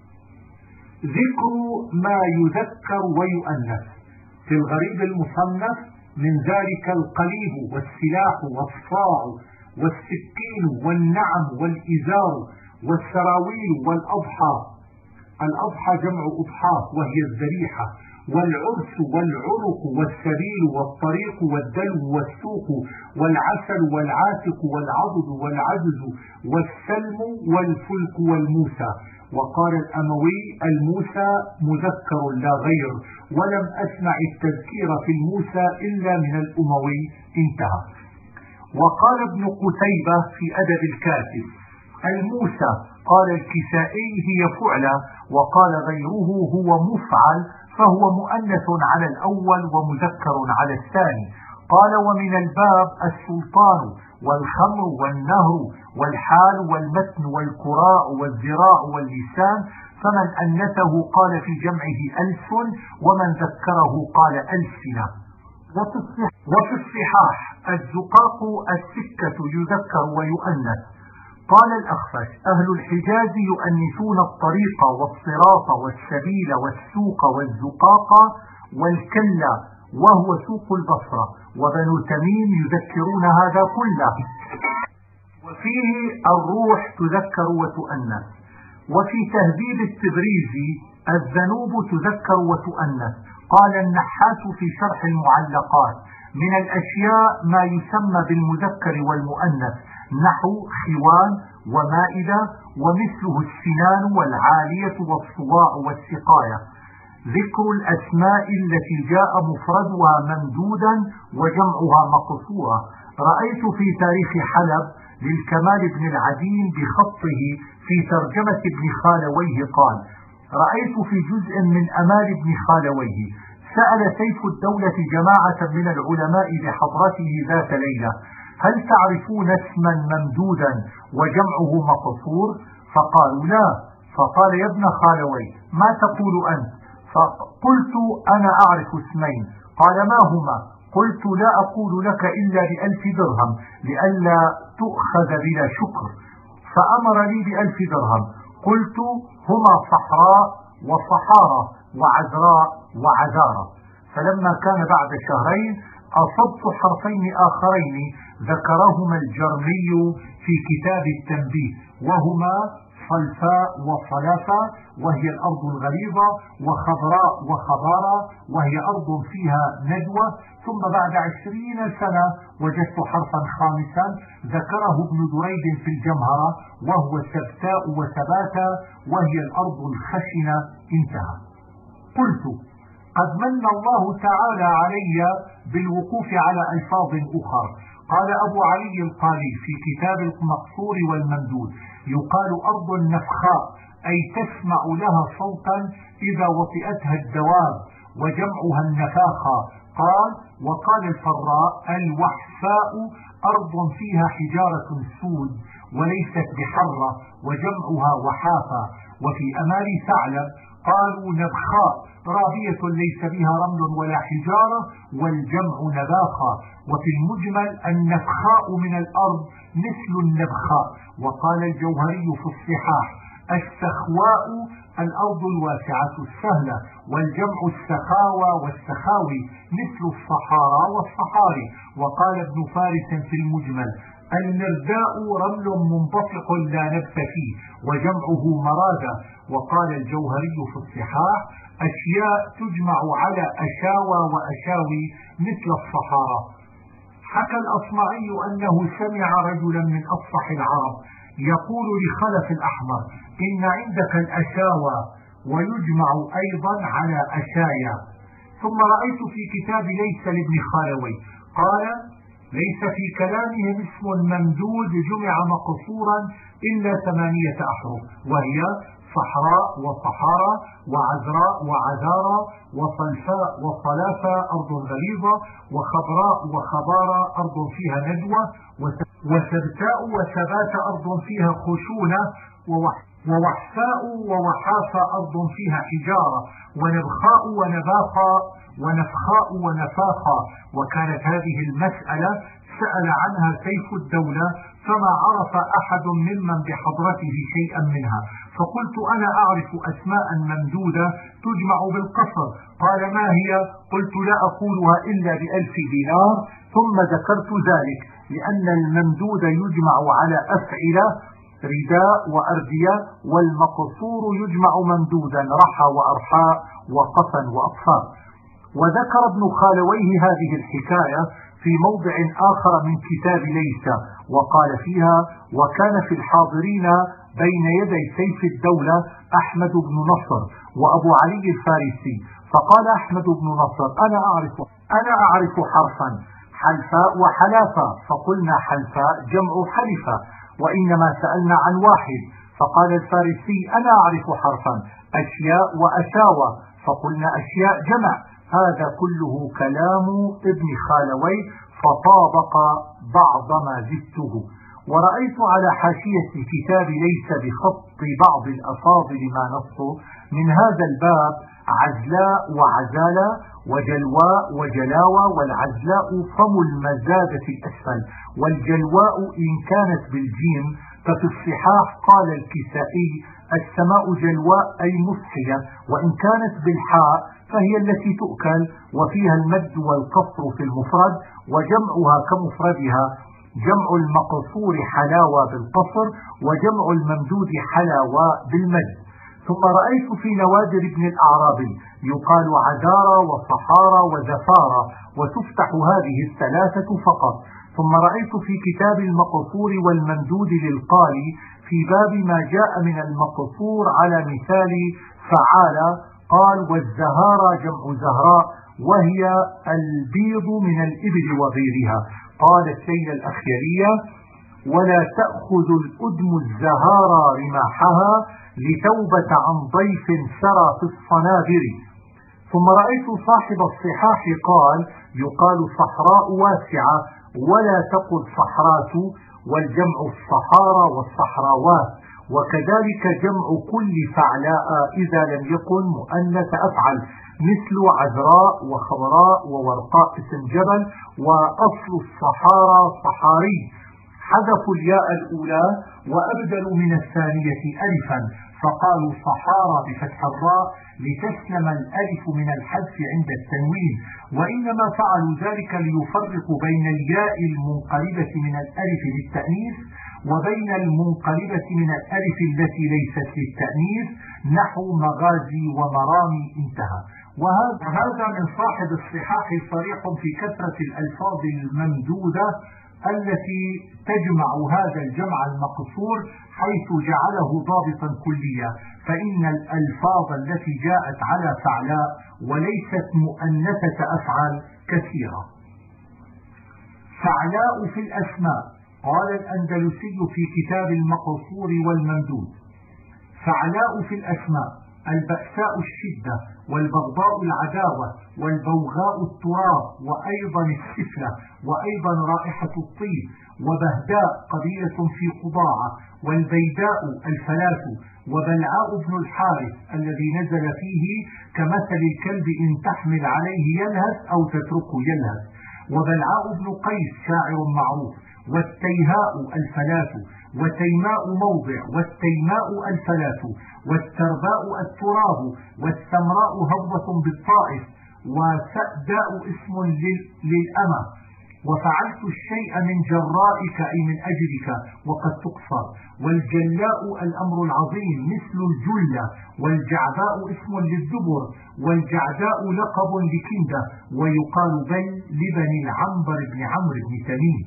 A: ذكر ما يذكر ويؤنث في الغريب المصنف: من ذلك القليب والسلاح والصاع والسكين والنعم والإزار والسراويل والأضحى، الأضحى جمع أضحاه وهي الذبيحة، والعرس والعنق والسبيل والطريق والدلو والسوق والعسل والعاتق والعضد والعجز والسلم والفلك والموسى. وقال الأموي: الموسى مذكر لا غير، ولم أسمع التذكير في الموسى إلا من الأموي. انتهى. وقال ابن قتيبة في أدب الكاتب: الموسى، قال الكسائي هي فعلة، وقال غيره هو مفعل، فهو مؤنث على الأول ومذكر على الثاني. قال: ومن الباب السلطان والخمر والنهر والحال والمتن والكراء والذراع واللسان، فمن أنثه قال في جمعه ألف، ومن ذكره قال ألسنة. وفي الصحاح: الزقاق السكة يذكر ويؤنث. قال الأخفش: أهل الحجاز يؤنثون الطريق والصراط والسبيل والسوق والزقاق والكلة، وهو سوق البصرة، وبنو تميم يذكرون هذا كله. وفيه الروح تذكر وتؤنث. وفي تهذيب التبريزي: الذنوب تذكر وتؤنث. قال النحاس في شرح المعلقات: من الأشياء ما يسمى بالمذكر والمؤنث، نحو خوان ومائدة، ومثله السنان والعالية والصواع والسقاية. ذكر الأسماء التي جاء مفردها ممدودا وجمعها مقصورة. رأيت في تاريخ حلب للكمال بن العدين بخطه في ترجمة ابن خالويه قال: رأيت في جزء من أمال ابن خالويه سأل سيف الدولة جماعة من العلماء بحضرته ذات ليلة: هل تعرفون اسما ممدودا وجمعه مقصور؟ فقالوا: لا. فقال: يا ابن خالوي، ما تقول أنت؟ فقلت: أنا أعرف اسمين. قال: ما هما؟ قلت: لا أقول لك إلا ب1,000 درهم لئلا تؤخذ بلا شكر. فأمر لي ب1,000 درهم. قلت: هما صحراء وصحارى وعذراء وعذارى. فلما كان بعد شهرين أصبت حرفين آخرين ذكرهما الجرمي في كتاب التنبيه، وهما صلفاء وصلافة وهي الأرض الغليظة، وخضراء وخضارة وهي أرض فيها ندوة. ثم بعد 20 سنة وجدت حرفا خامسا ذكره ابن دريد في الجمهرة وهو سبتاء وسباتا وهي الأرض الخشنة. انتهى. قلت: قد من الله تعالى علي بالوقوف على ألفاظ أخر. قال أبو علي القالي في كتاب المقصور والممدود: يقال أرض نفخاء، أي تسمع لها صوتا إذا وطئتها الدواب، وجمعها النفاخة. قال: وقال الفراء: الوحفاء أرض فيها حجارة سود وليست بحرة، وجمعها وحافة. وفي أمال ثعلب قالوا: نبخاء، رابية ليس بها رمل ولا حجارة، والجمع نباخة. وفي المجمل: النفخاء من الأرض مثل النبخاء. وقال الجوهري في الصحاح: السخواء الأرض الواسعة السهلة، والجمع السخاوى والسخاوي مثل الصحارى والصحاري. وقال ابن فارس في المجمل: المرداء رمل منبسط لا نبت فيه، وجمعه مرادة. وقال الجوهري في الصحاح: أشياء تجمع على أشاوى وأشاوي مثل الصحارى. حكى الأصمعي أنه سمع رجلا من أفصح العرب يقول لخلف الأحمر: إن عندك الأشاوى ويجمع أيضا على أشايا. ثم رأيت في كتاب ليس لابن خالوي قال: ليس في كلامهم اسم ممدود جمع مقصورا إلا 8 أحرف، وهي صحراء وصحارى وعذراء وعذارى وصلفاء وصلافة أرض غليظة، وخضراء وخضارى أرض فيها ندوة، وسبتاء وسبات أرض فيها خشونة، ووحفاء ووحافة أرض فيها حجارة، ونبخاء ونباخا ونفخاء ونفاخا. وكانت هذه المسألة سأل عنها سيف الدولة فما عرف أحد ممن بحضرته شيئا منها، فقلت: أنا أعرف أسماء ممدودة تجمع بالقصر. قال: ما هي؟ قلت: لا أقولها إلا ب1000 دينار. ثم ذكرت ذلك لأن الممدود يجمع على أفعلة، رداء وأردية، والمقصور يجمع ممدودا رحى وأرحاء وقفا وأقفا. وذكر ابن خالويه هذه الحكاية في موضع آخر من كتاب ليس، وقال فيها: وكان في الحاضرين بين يدي سيف الدولة أحمد بن نصر وأبو علي الفارسي. فقال أحمد بن نصر: أنا أعرف حرفا، حلفاء وحلافة. فقلنا: حلفاء جمع حلفة، وإنما سألنا عن واحد. فقال الفارسي: أنا أعرف حرفا، أشياء وأشاوى. فقلنا: أشياء جمع. هذا كله كلام ابن خالوي، فطابق بعض ما زدته. ورأيت على حاشية كتاب ليس بخط بعض الأفاضل ما نصه من هذا الباب: عزلاء وعزالة وجلواء وجلاوة، والعزلاء فم المزادة الأسفل، والجلواء إن كانت بالجيم ففي الصحاح قال الكسائي: السماء جلواء أي مصحية، وإن كانت بالحاء فهي التي تؤكل، وفيها المد والقصر في المفرد، وجمعها كمفردها. جمع المقصور حلاوة بالقصر، وجمع الممدود حلاوة بالمد. ثم رأيت في نوادر ابن الأعرابي يقال عذارى وصحارى وزفارى، وتفتح هذه الثلاثة فقط. ثم رأيت في كتاب المقصور والممدود للقالي في باب ما جاء من المقصور على مثال فعالة قال: والزهارى جمع زهراء، وهي البيض من الإبل وغيرها. قال السيد الأخيرية: ولا تأخذ الأدم الزهارى رماحها لتوبة عن ضيف سرى في الصنابر. ثم رأيت صاحب الصحاح قال: يقال صحراء واسعة، ولا تقل صحرات، والجمع الصحارى والصحراوات. وكذلك جمع كل فعلاء إذا لم يكن مؤنث أفعل، مثل عذراء وخضراء وورقاء اسم جبل. وأصل الصحارى صحاري، حذفوا الياء الأولى وأبدلوا من الثانية ألفا، فقالوا صحارى بفتح الراء لتسلم الألف من الحذف عند التنوين. وإنما فعلوا ذلك ليفرقوا بين الياء المنقلبة من الألف للتأنيث وبين المنقلبة من الألف التي ليست للتأنيث نحو مغازي ومرامي انتهى. وهذا من صاحب الصحاح صريح في كثرة الألفاظ الممدودة التي تجمع هذا الجمع المقصور، حيث جعله ضابطا كليا، فإن الألفاظ التي جاءت على فعلاء وليست مؤنثة أفعال كثيرة. فعلاء في الأسماء. قال الأندلسي في كتاب المقصور والممدود: فعلاء في الأسماء البأساء الشدة، والبغضاء العداوة، والبوغاء التراب، وأيضا السفلة، وأيضا رائحة الطيب، وبهداء قبيلة في قضاعة، والبيداء الفلاة، وبلعاء بن الحارث الذي نزل فيه كمثل الكلب إن تحمل عليه يلهث أو تتركه يلهث، وبلعاء بن قيس شاعر معروف، والتيهاء الفلاة، وتيماء موضع، والتيماء الفلاة، والترباء التراب، والسمراء هضة بالطائف، وسأداء اسم للأمة، وفعلت الشيء من جرائك أي من أجلك وقد تقصر، والجلاء الأمر العظيم مثل الجلة، والجعباء اسم للدبر، والجعداء لقب لكندة، ويقال بل لبني العنبر بن عمرو بن تميم.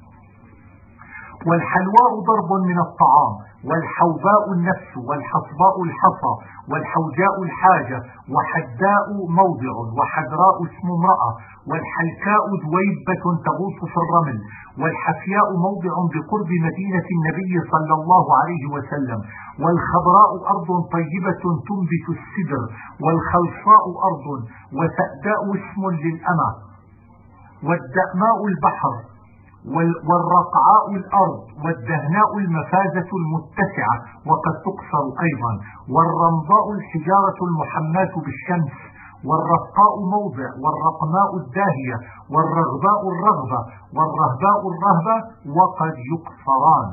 A: والحلواء ضرب من الطعام، والحوباء النفس، والحصباء الحصى، والحوجاء الحاجة، وحداء موضع، وحدراء اسم امرأة، والحلكاء دويبة تغوص في الرمل، والحفياء موضع بقرب مدينة النبي صلى الله عليه وسلم، والخضراء أرض طيبة تنبت السدر، والخلصاء أرض، وسأداء اسم للأمة، والدأماء البحر، والرقعاء الأرض، والدهناء المفازة المتسعة وقد تقصر أيضا، والرمضاء الحجارة المحماة بالشمس، والرقاء موضع، والرقماء الداهية، والرغباء الرغبة، والرهباء الرهبة وقد يقصران.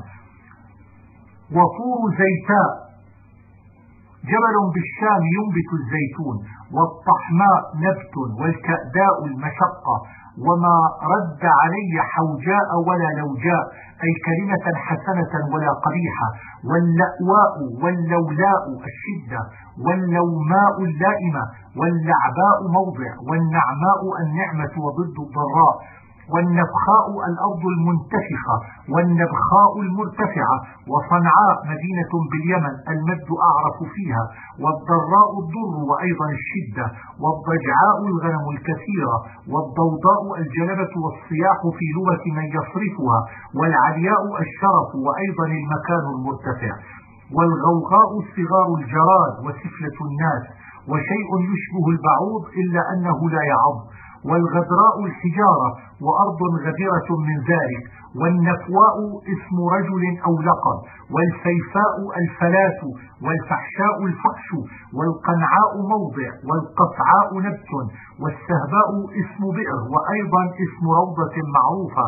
A: وطور زيتاء جبل بالشام ينبت الزيتون، والطحماء نبت، والكأداء المشقة، وما رد علي حوجاء ولا لوجاء أي كلمة حسنة ولا قبيحة، واللأواء واللولاء الشدة، واللوماء اللائمة، واللعباء موضع، والنعماء النعمة وضد الضراء، والنبخاء الأرض المنتفخة، والنبخاء المرتفعة، وصنعاء مدينة باليمن المد أعرف فيها، والضراء الضر وأيضا الشدة، والضجعاء الغنم الكثيرة، والضوضاء الجلبة والصياح في لغة من يصرفها، والعلياء الشرف وأيضا المكان المرتفع، والغوغاء صغار الجراد وسفلة الناس، وشيء يشبه البعوض إلا أنه لا يعض، والغدراء الحجارة وأرض غدرة من ذلك، والنفواء اسم رجل أو لقب، والفيفاء الفلاة، والفحشاء الفحش، والقنعاء موضع، والقفعاء نبت، والسهباء اسم بئر وأيضا اسم روضة معروفة،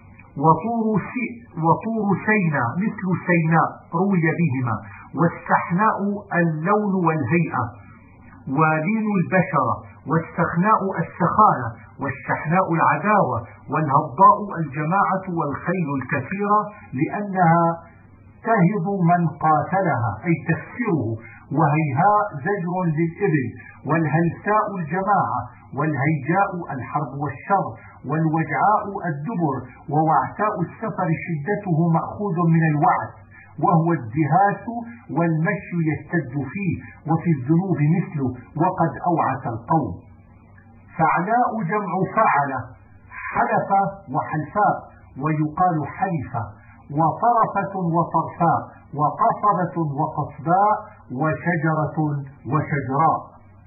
A: وطور سينا مثل سيناء روي بهما، والسحناء اللون والهيئة، ولين البشرة، والسخناء السخانة، والشحناء العداوة، والهضاء الجماعة، والخيل الكثيرة لأنها تهض من قاتلها أي تكسره، وهيهاء زجر للإبل، والهلساء الجماعة، والهيجاء الحرب والشر، والوجعاء الدبر، ووعثاء السفر شدته مأخوذ من الوعث وهو الدهاس والمشي يشتد فيه، وفي الذنوب مثله وقد أوعث القوم. فعلاء جمع فعلة، حلف وحلفاء ويقال حلفة، وطرفة وطرفاء، وقصبة وقصباء، وشجرة وشجراء.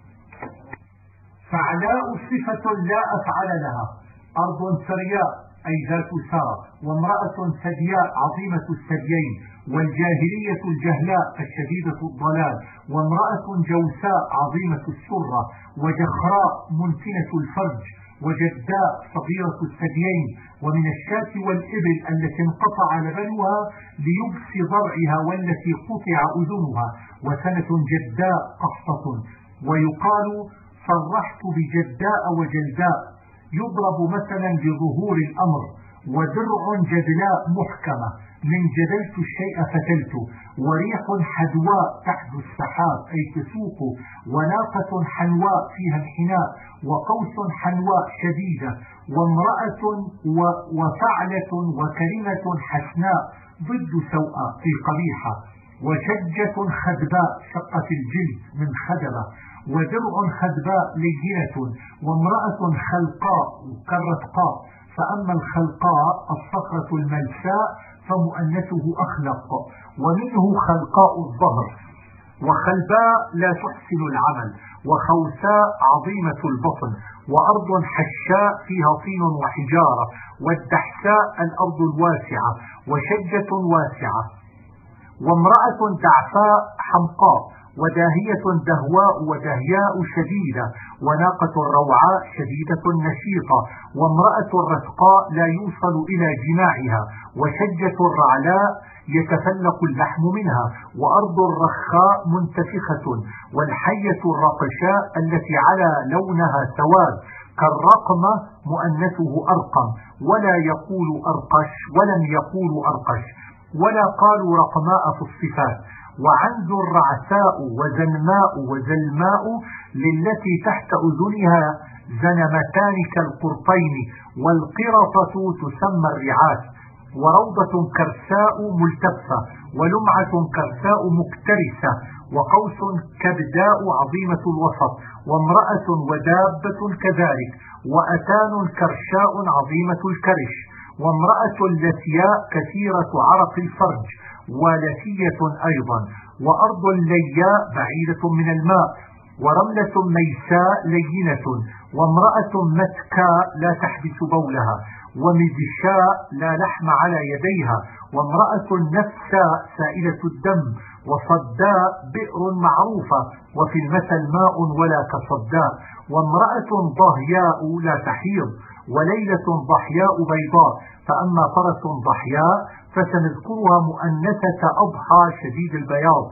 A: فعلاء صفة لا أفعل لها، أرض ثرياء أي ذات سار، وامرأة ثدياء عظيمة الثديين، والجاهلية الجهلاء الشديدة الضلال، وامرأة جوساء عظيمة السرة، وجخراء منتنة الفرج، وجداء صغيرة الثديين، ومن الشاة والإبل التي انقطع لبنها ليبس ضرعها والتي قطع أذنها، وسنة جداء قحطة. ويقال صرحت بجداء وجلداء، يضرب مثلا بظهور الأمر، ودرع جدلاء محكمة من جدلت الشيء فتلته، وريح حدواء تحدو السحاب أي تسوقه، وناقة حنواء فيها انحناء، وقوس حنواء شديدة، وامرأة وفعلة وكلمة حسناء ضد سوءة في قبيحة، وشجة خدباء شقة الجلد من خدبة، ودرع خدباء لينة، وامرأة خلقاء كالرتقاء، فأما الخلقاء الصخرة الملساء فمؤنثه أخلق، ومنه خلقاء الظهر، وخلباء لا تحسن العمل، وخوساء عظيمة البطن، وأرض حشاء فيها طين وحجارة، والدحساء الأرض الواسعة، وشجة واسعة، وامرأة دعفاء حمقاء، وداهية دهواء ودهياء شديدة، وناقة روعاء شديدة نشيطة، وامرأة رتقاء لا يوصل إلى جماعها، وشجة رعلاء يتفلق اللحم منها، وأرض رخاء منتفخة، والحية الرقشاء التي على لونها سواد كالرقمة مؤنثه أرقم، ولا يقول أرقش ولم يقول أرقش، ولا قالوا رقماء في الصفات. وعنز رعساء وزنماء وزلماء للتي تحت أذنها زنمتان كالقرطين، والقرطة تسمى الرعاس، وروضة كرساء ملتفة، ولمعة كرساء مكترسة، وقوس كبداء عظيمة الوسط، وامرأة ودابة كذلك، وأتان كرشاء عظيمة الكرش، وامرأة لثياء كثيرة عرق الفرج، ولثية أيضا، وأرض لياء بعيدة من الماء، ورملة ميساء لينة، وامرأة متكاء لا تحبس بولها، ومدشاء لا لحم على يديها، وامرأة نفساء سائلة الدم، وصداء بئر معروفة، وفي المثل ماء ولا كصداء، وامرأة ضهياء لا تحيض، وليلة ضحياء بيضاء. فأما فرس ضحياء فسنذكرها مؤنثة أضحى شديد البياض.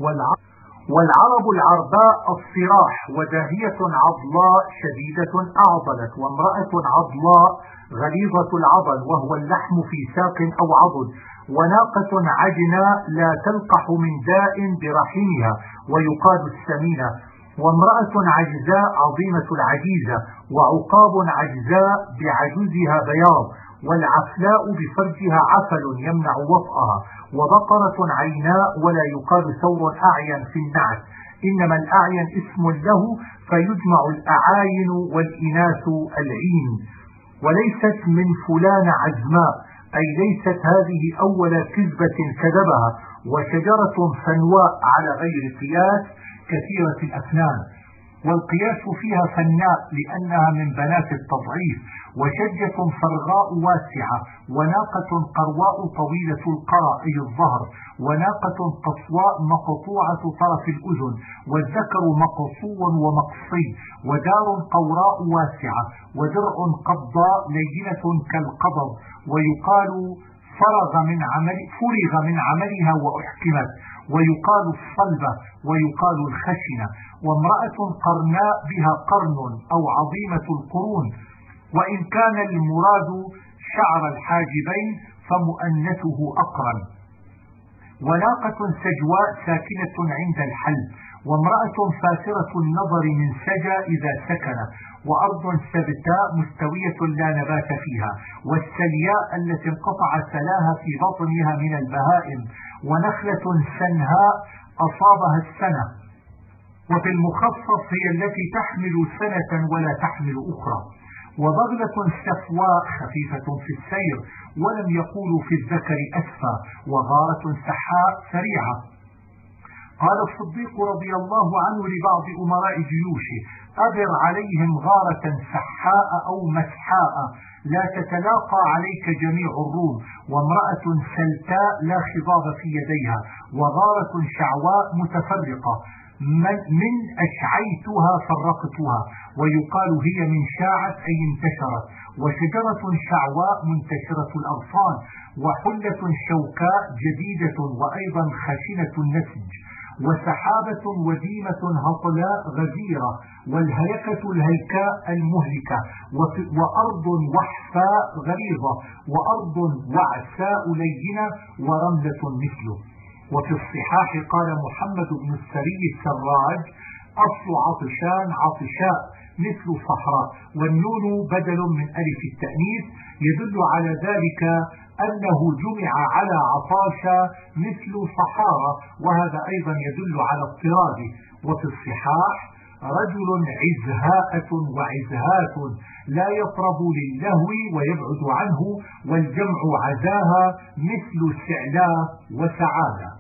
A: والعرب العرباء الصراح، وداهية عضلاء شديدة أعضلت، وامرأة عضلاء غليظة العضل وهو اللحم في ساق أو عضد، وناقة عجناء لا تلقح من داء برحمها ويقاد السمينة، وامرأة عجزاء عظيمة العجيزة، وعقاب عجزاء بعجزها بياض، والعفلاء بفرجها عفل يمنع وطئها، وبقرة عيناء ولا يقال ثور أعين في النعت، إنما الأعين اسم له فيجمع الأعاين والإناث العين. وليست من فلان عزماء، أي ليست هذه أول كذبة كذبها، وشجرة فنواء على غير قياس كثيرة الأفنان، والقياس فيها فناء لأنها من بنات التضعيف، وشجة فرغاء واسعة، وناقة قرواء طويلة القرى أي الظهر، وناقة قصواء مقطوعة طرف الأذن، والذكر مقصو ومقصي، ودار قوراء واسعة، ودرع قبضاء لينة كالقبض، ويقال فرغ من عملها وأحكمت، ويقال الصلبة، ويقال الخشنة، وامرأة قرناء بها قرن أو عظيمة القرون، وإن كان المراد شعر الحاجبين فمؤنثه أقرن. وناقة سجواء ساكنة عند الحل، وامرأة فاسرة النظر من سجى إذا سكن، وأرض سبتاء مستوية لا نبات فيها، والسلياء التي انقطع سلاها في بطنها من البهائم، ونخلة سنهاء أصابها السنة. وفي المخصص هي التي تحمل سنة ولا تحمل أخرى. وبغلة سفواء خفيفة في السير، ولم يقولوا في الذكر أسفى، وغارة سحاء سريعة. قال الصديق رضي الله عنه لبعض أمراء جيوشه: أبر عليهم غارة سحاء أو مسحاء لا تتلاقى عليك جميع الروم، وامرأة سلتاء لا خضاب في يديها، وغارة شعواء متفرقة من أشعيتها فرقتها، ويقال هي من شاعت أي انتشرت، وشجرة شعواء منتشرة الأغصان، وحلة شوكاء جديدة وأيضا خشنة النسج، وسحابة وديمة هطلاء غزيرة، والهلكة الهلكاء المهلكة، وأرض وحفاء غليظة، وأرض وعساء لينة، ورملة مثله. وفي الصحاح قال محمد بن السري السراج: أصل عطشان عطشاء مثل صحراء، والنون بدل من ألف التأنيث يدل على ذلك أنه جمع على عطاشا مثل صحارى، وهذا أيضا يدل على اضطراده. وفي الصحاح: رجل عزهاءة وعزهات لا يطرب للهو ويبعد عنه، والجمع عزاها مثل سعلاء وسعادة.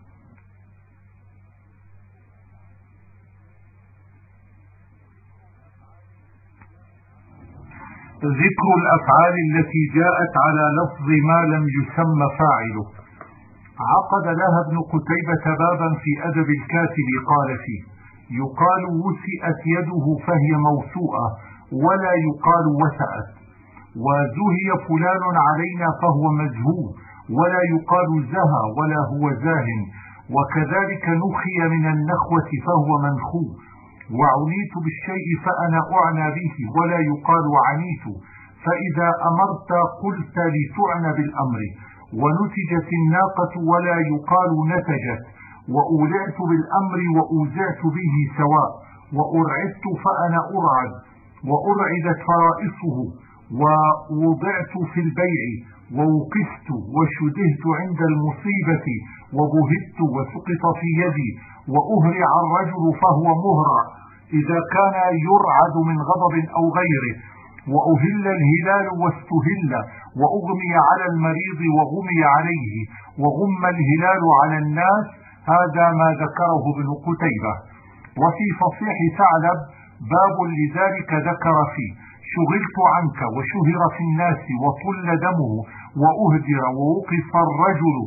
A: ذكر الأفعال التي جاءت على لفظ ما لم يسمى فاعله. عقد لها ابن قتيبة بابا في أدب الكاتب قال فيه: يقال وسئت يده فهي موسوءة، ولا يقال وسأت. وزهي فلان علينا فهو مزهو، ولا يقال زهى ولا هو زاه. وكذلك نخي من النخوة فهو منخو. وعنيت بالشيء فأنا أعنى به، ولا يقال عنيت. فإذا أمرت قلت لتعنى بالأمر. ونتجت الناقة ولا يقال نتجت. وأولعت بالأمر وأوزعت به سواء. وأرعدت فأنا أرعد. وأرعدت فرائصه. ووضعت في البيع. ووقفت وشدهت عند المصيبة. وبهت وسقط في يدي. وأهرع الرجل فهو مهرع إذا كان يرعد من غضب أو غيره. وأهل الهلال واستهل. وأغمي على المريض وغمي عليه. وغم الهلال على الناس. هذا ما ذكره ابن قتيبة. وفي فصيح ثعلب باب لذلك ذكر فيه: شغلت عنك وشهر في الناس وطل دمه وأهدر ووقف الرجل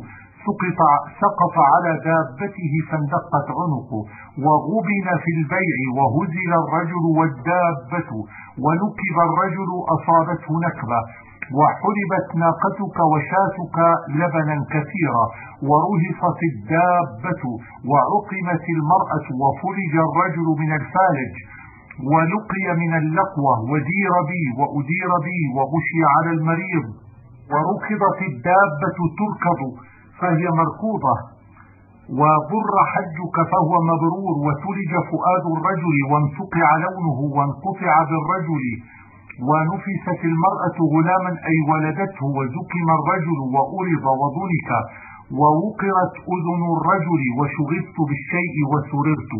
A: سقط على دابته فاندقت عنقه. وغبن في البيع وهزل الرجل والدابة. ونكب الرجل أصابته نكبة. وحلبت ناقتك وشاتك لبنا كثيرا. ورهصت الدابة. وعقمت المرأة. وفرج الرجل من الفالج. ولقي من اللقوة. ودير بي وأدير بي. وغشي على المريض. وركضت الدابة تركض فهي مركوضة. وبر حجك فهو مبرور. وتلج فؤاد الرجل وانتقع لونه وانقطع بالرجل. ونفست المرأة غلاما أي ولدته. وزكم الرجل وأرض وضنك. ووقرت أذن الرجل. وشغفت بالشيء وسررت.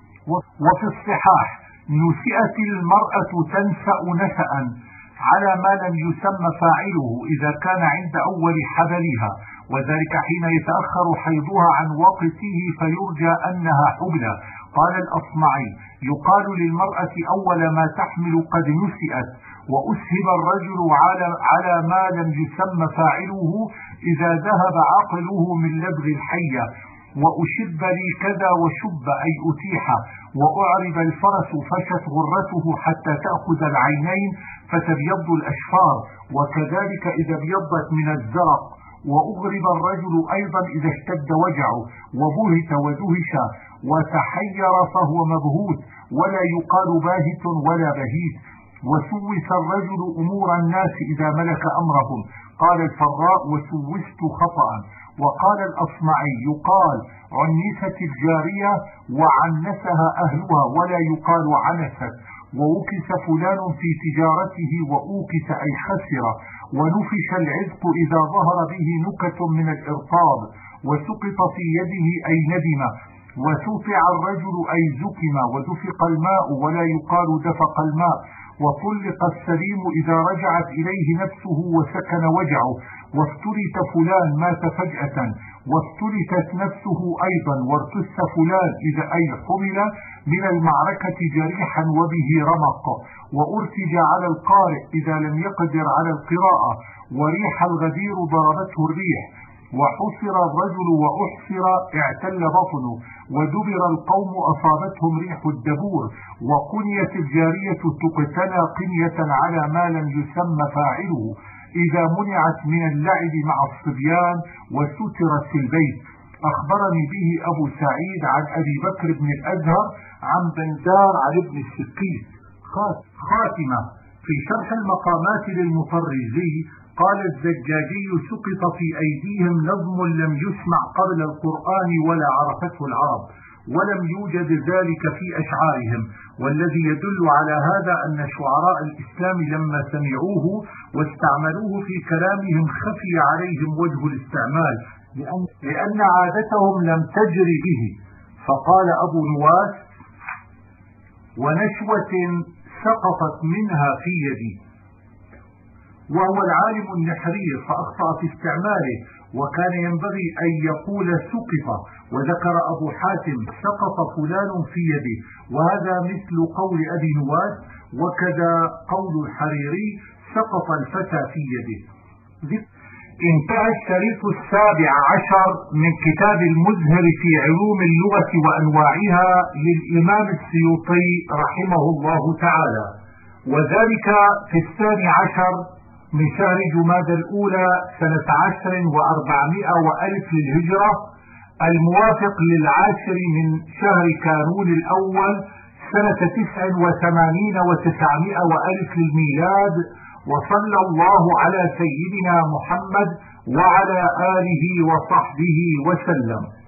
A: وفي الصحاح: نسئت المرأة تنسأ نسأ على ما لم يسمى فاعله إذا كان عند أول حبلها، وذلك حين يتأخر حيضها عن وقته فيرجى أنها حبلى. قال الأصمعي: يقال للمرأة أول ما تحمل قد نسئت. وأسهب الرجل على ما لم يسمى فاعله إذا ذهب عقله من لدغ الحية. وأشب لي كذا وشب أي أتيح. وأعرب الفرس فشت غرته حتى تأخذ العينين فتبيض الأشفار، وكذلك إذا ابيضت من الزرق. وأغرب الرجل أيضا إذا اشتد وجعه. وبهت ودهش. وتحير فهو مبهوت، ولا يقال باهت ولا بهيت. وسوس الرجل أمور الناس إذا ملك أمرهم. قال الفراء: وسوست خطأ. وقال الأصمعي: يقال عنست الجارية وعنسها أهلها، ولا يقال عنست. ووكس فلان في تجارته. وأوكس أي خسر. ونفش العذق إذا ظهر به نكت من الإرطاب. وسقط في يده أي ندم. وسفع الرجل أي زكم. ودفق الماء، ولا يقال دفق الماء. وطلق السليم إذا رجعت إليه نفسه وسكن وجعه. وافترت فلان مات فجأة. وافترتت نفسه أيضا. وارتس فلان إذا أي حمل من المعركة جريحا وبه رمق. وأرتج على القارئ إذا لم يقدر على القراءة. وريح الغدير ضربته الريح. وحصر الرجل وأحصر اعتل بطنه. ودبر القوم أصابتهم ريح الدبور. وقنيت الجارية تقتنى قنية على ما لم يسمى فاعله إذا منعت من اللعب مع الصبيان وسترت في البيت. أخبرني به أبو سعيد عن أبي بكر بن الأزهر عن بندار عن ابن السقيس. خاتمة. في شرح المقامات للمطرزي قال الزجاجي: سقط في أيديهم نظم لم يسمع قبل القرآن ولا عرفته العرب، ولم يوجد ذلك في أشعارهم، والذي يدل على هذا أن شعراء الإسلام لما سمعوه واستعملوه في كلامهم خفي عليهم وجه الاستعمال، لأن عادتهم لم تجر به. فقال أبو نواس: ونشوة سقطت منها في يدي، وهو العالم النحري فأخطأ في استعماله، وكان ينبغي أن يقول سقط. وذكر أبو حاتم: سقط فلان في يده، وهذا مثل قول أبي نواس، وكذا قول الحريري: سقط الفتى في يده. انتهى الشريط 17 من كتاب المزهر في علوم اللغة وأنواعها للإمام السيوطي رحمه الله تعالى، وذلك في 12 من شهر جمادى الأولى سنة 10 و400 للهجرة، الموافق 10 من شهر كانون الأول سنة 89 و900 للميلاد. وصلى الله على سيدنا محمد وعلى آله وصحبه وسلم.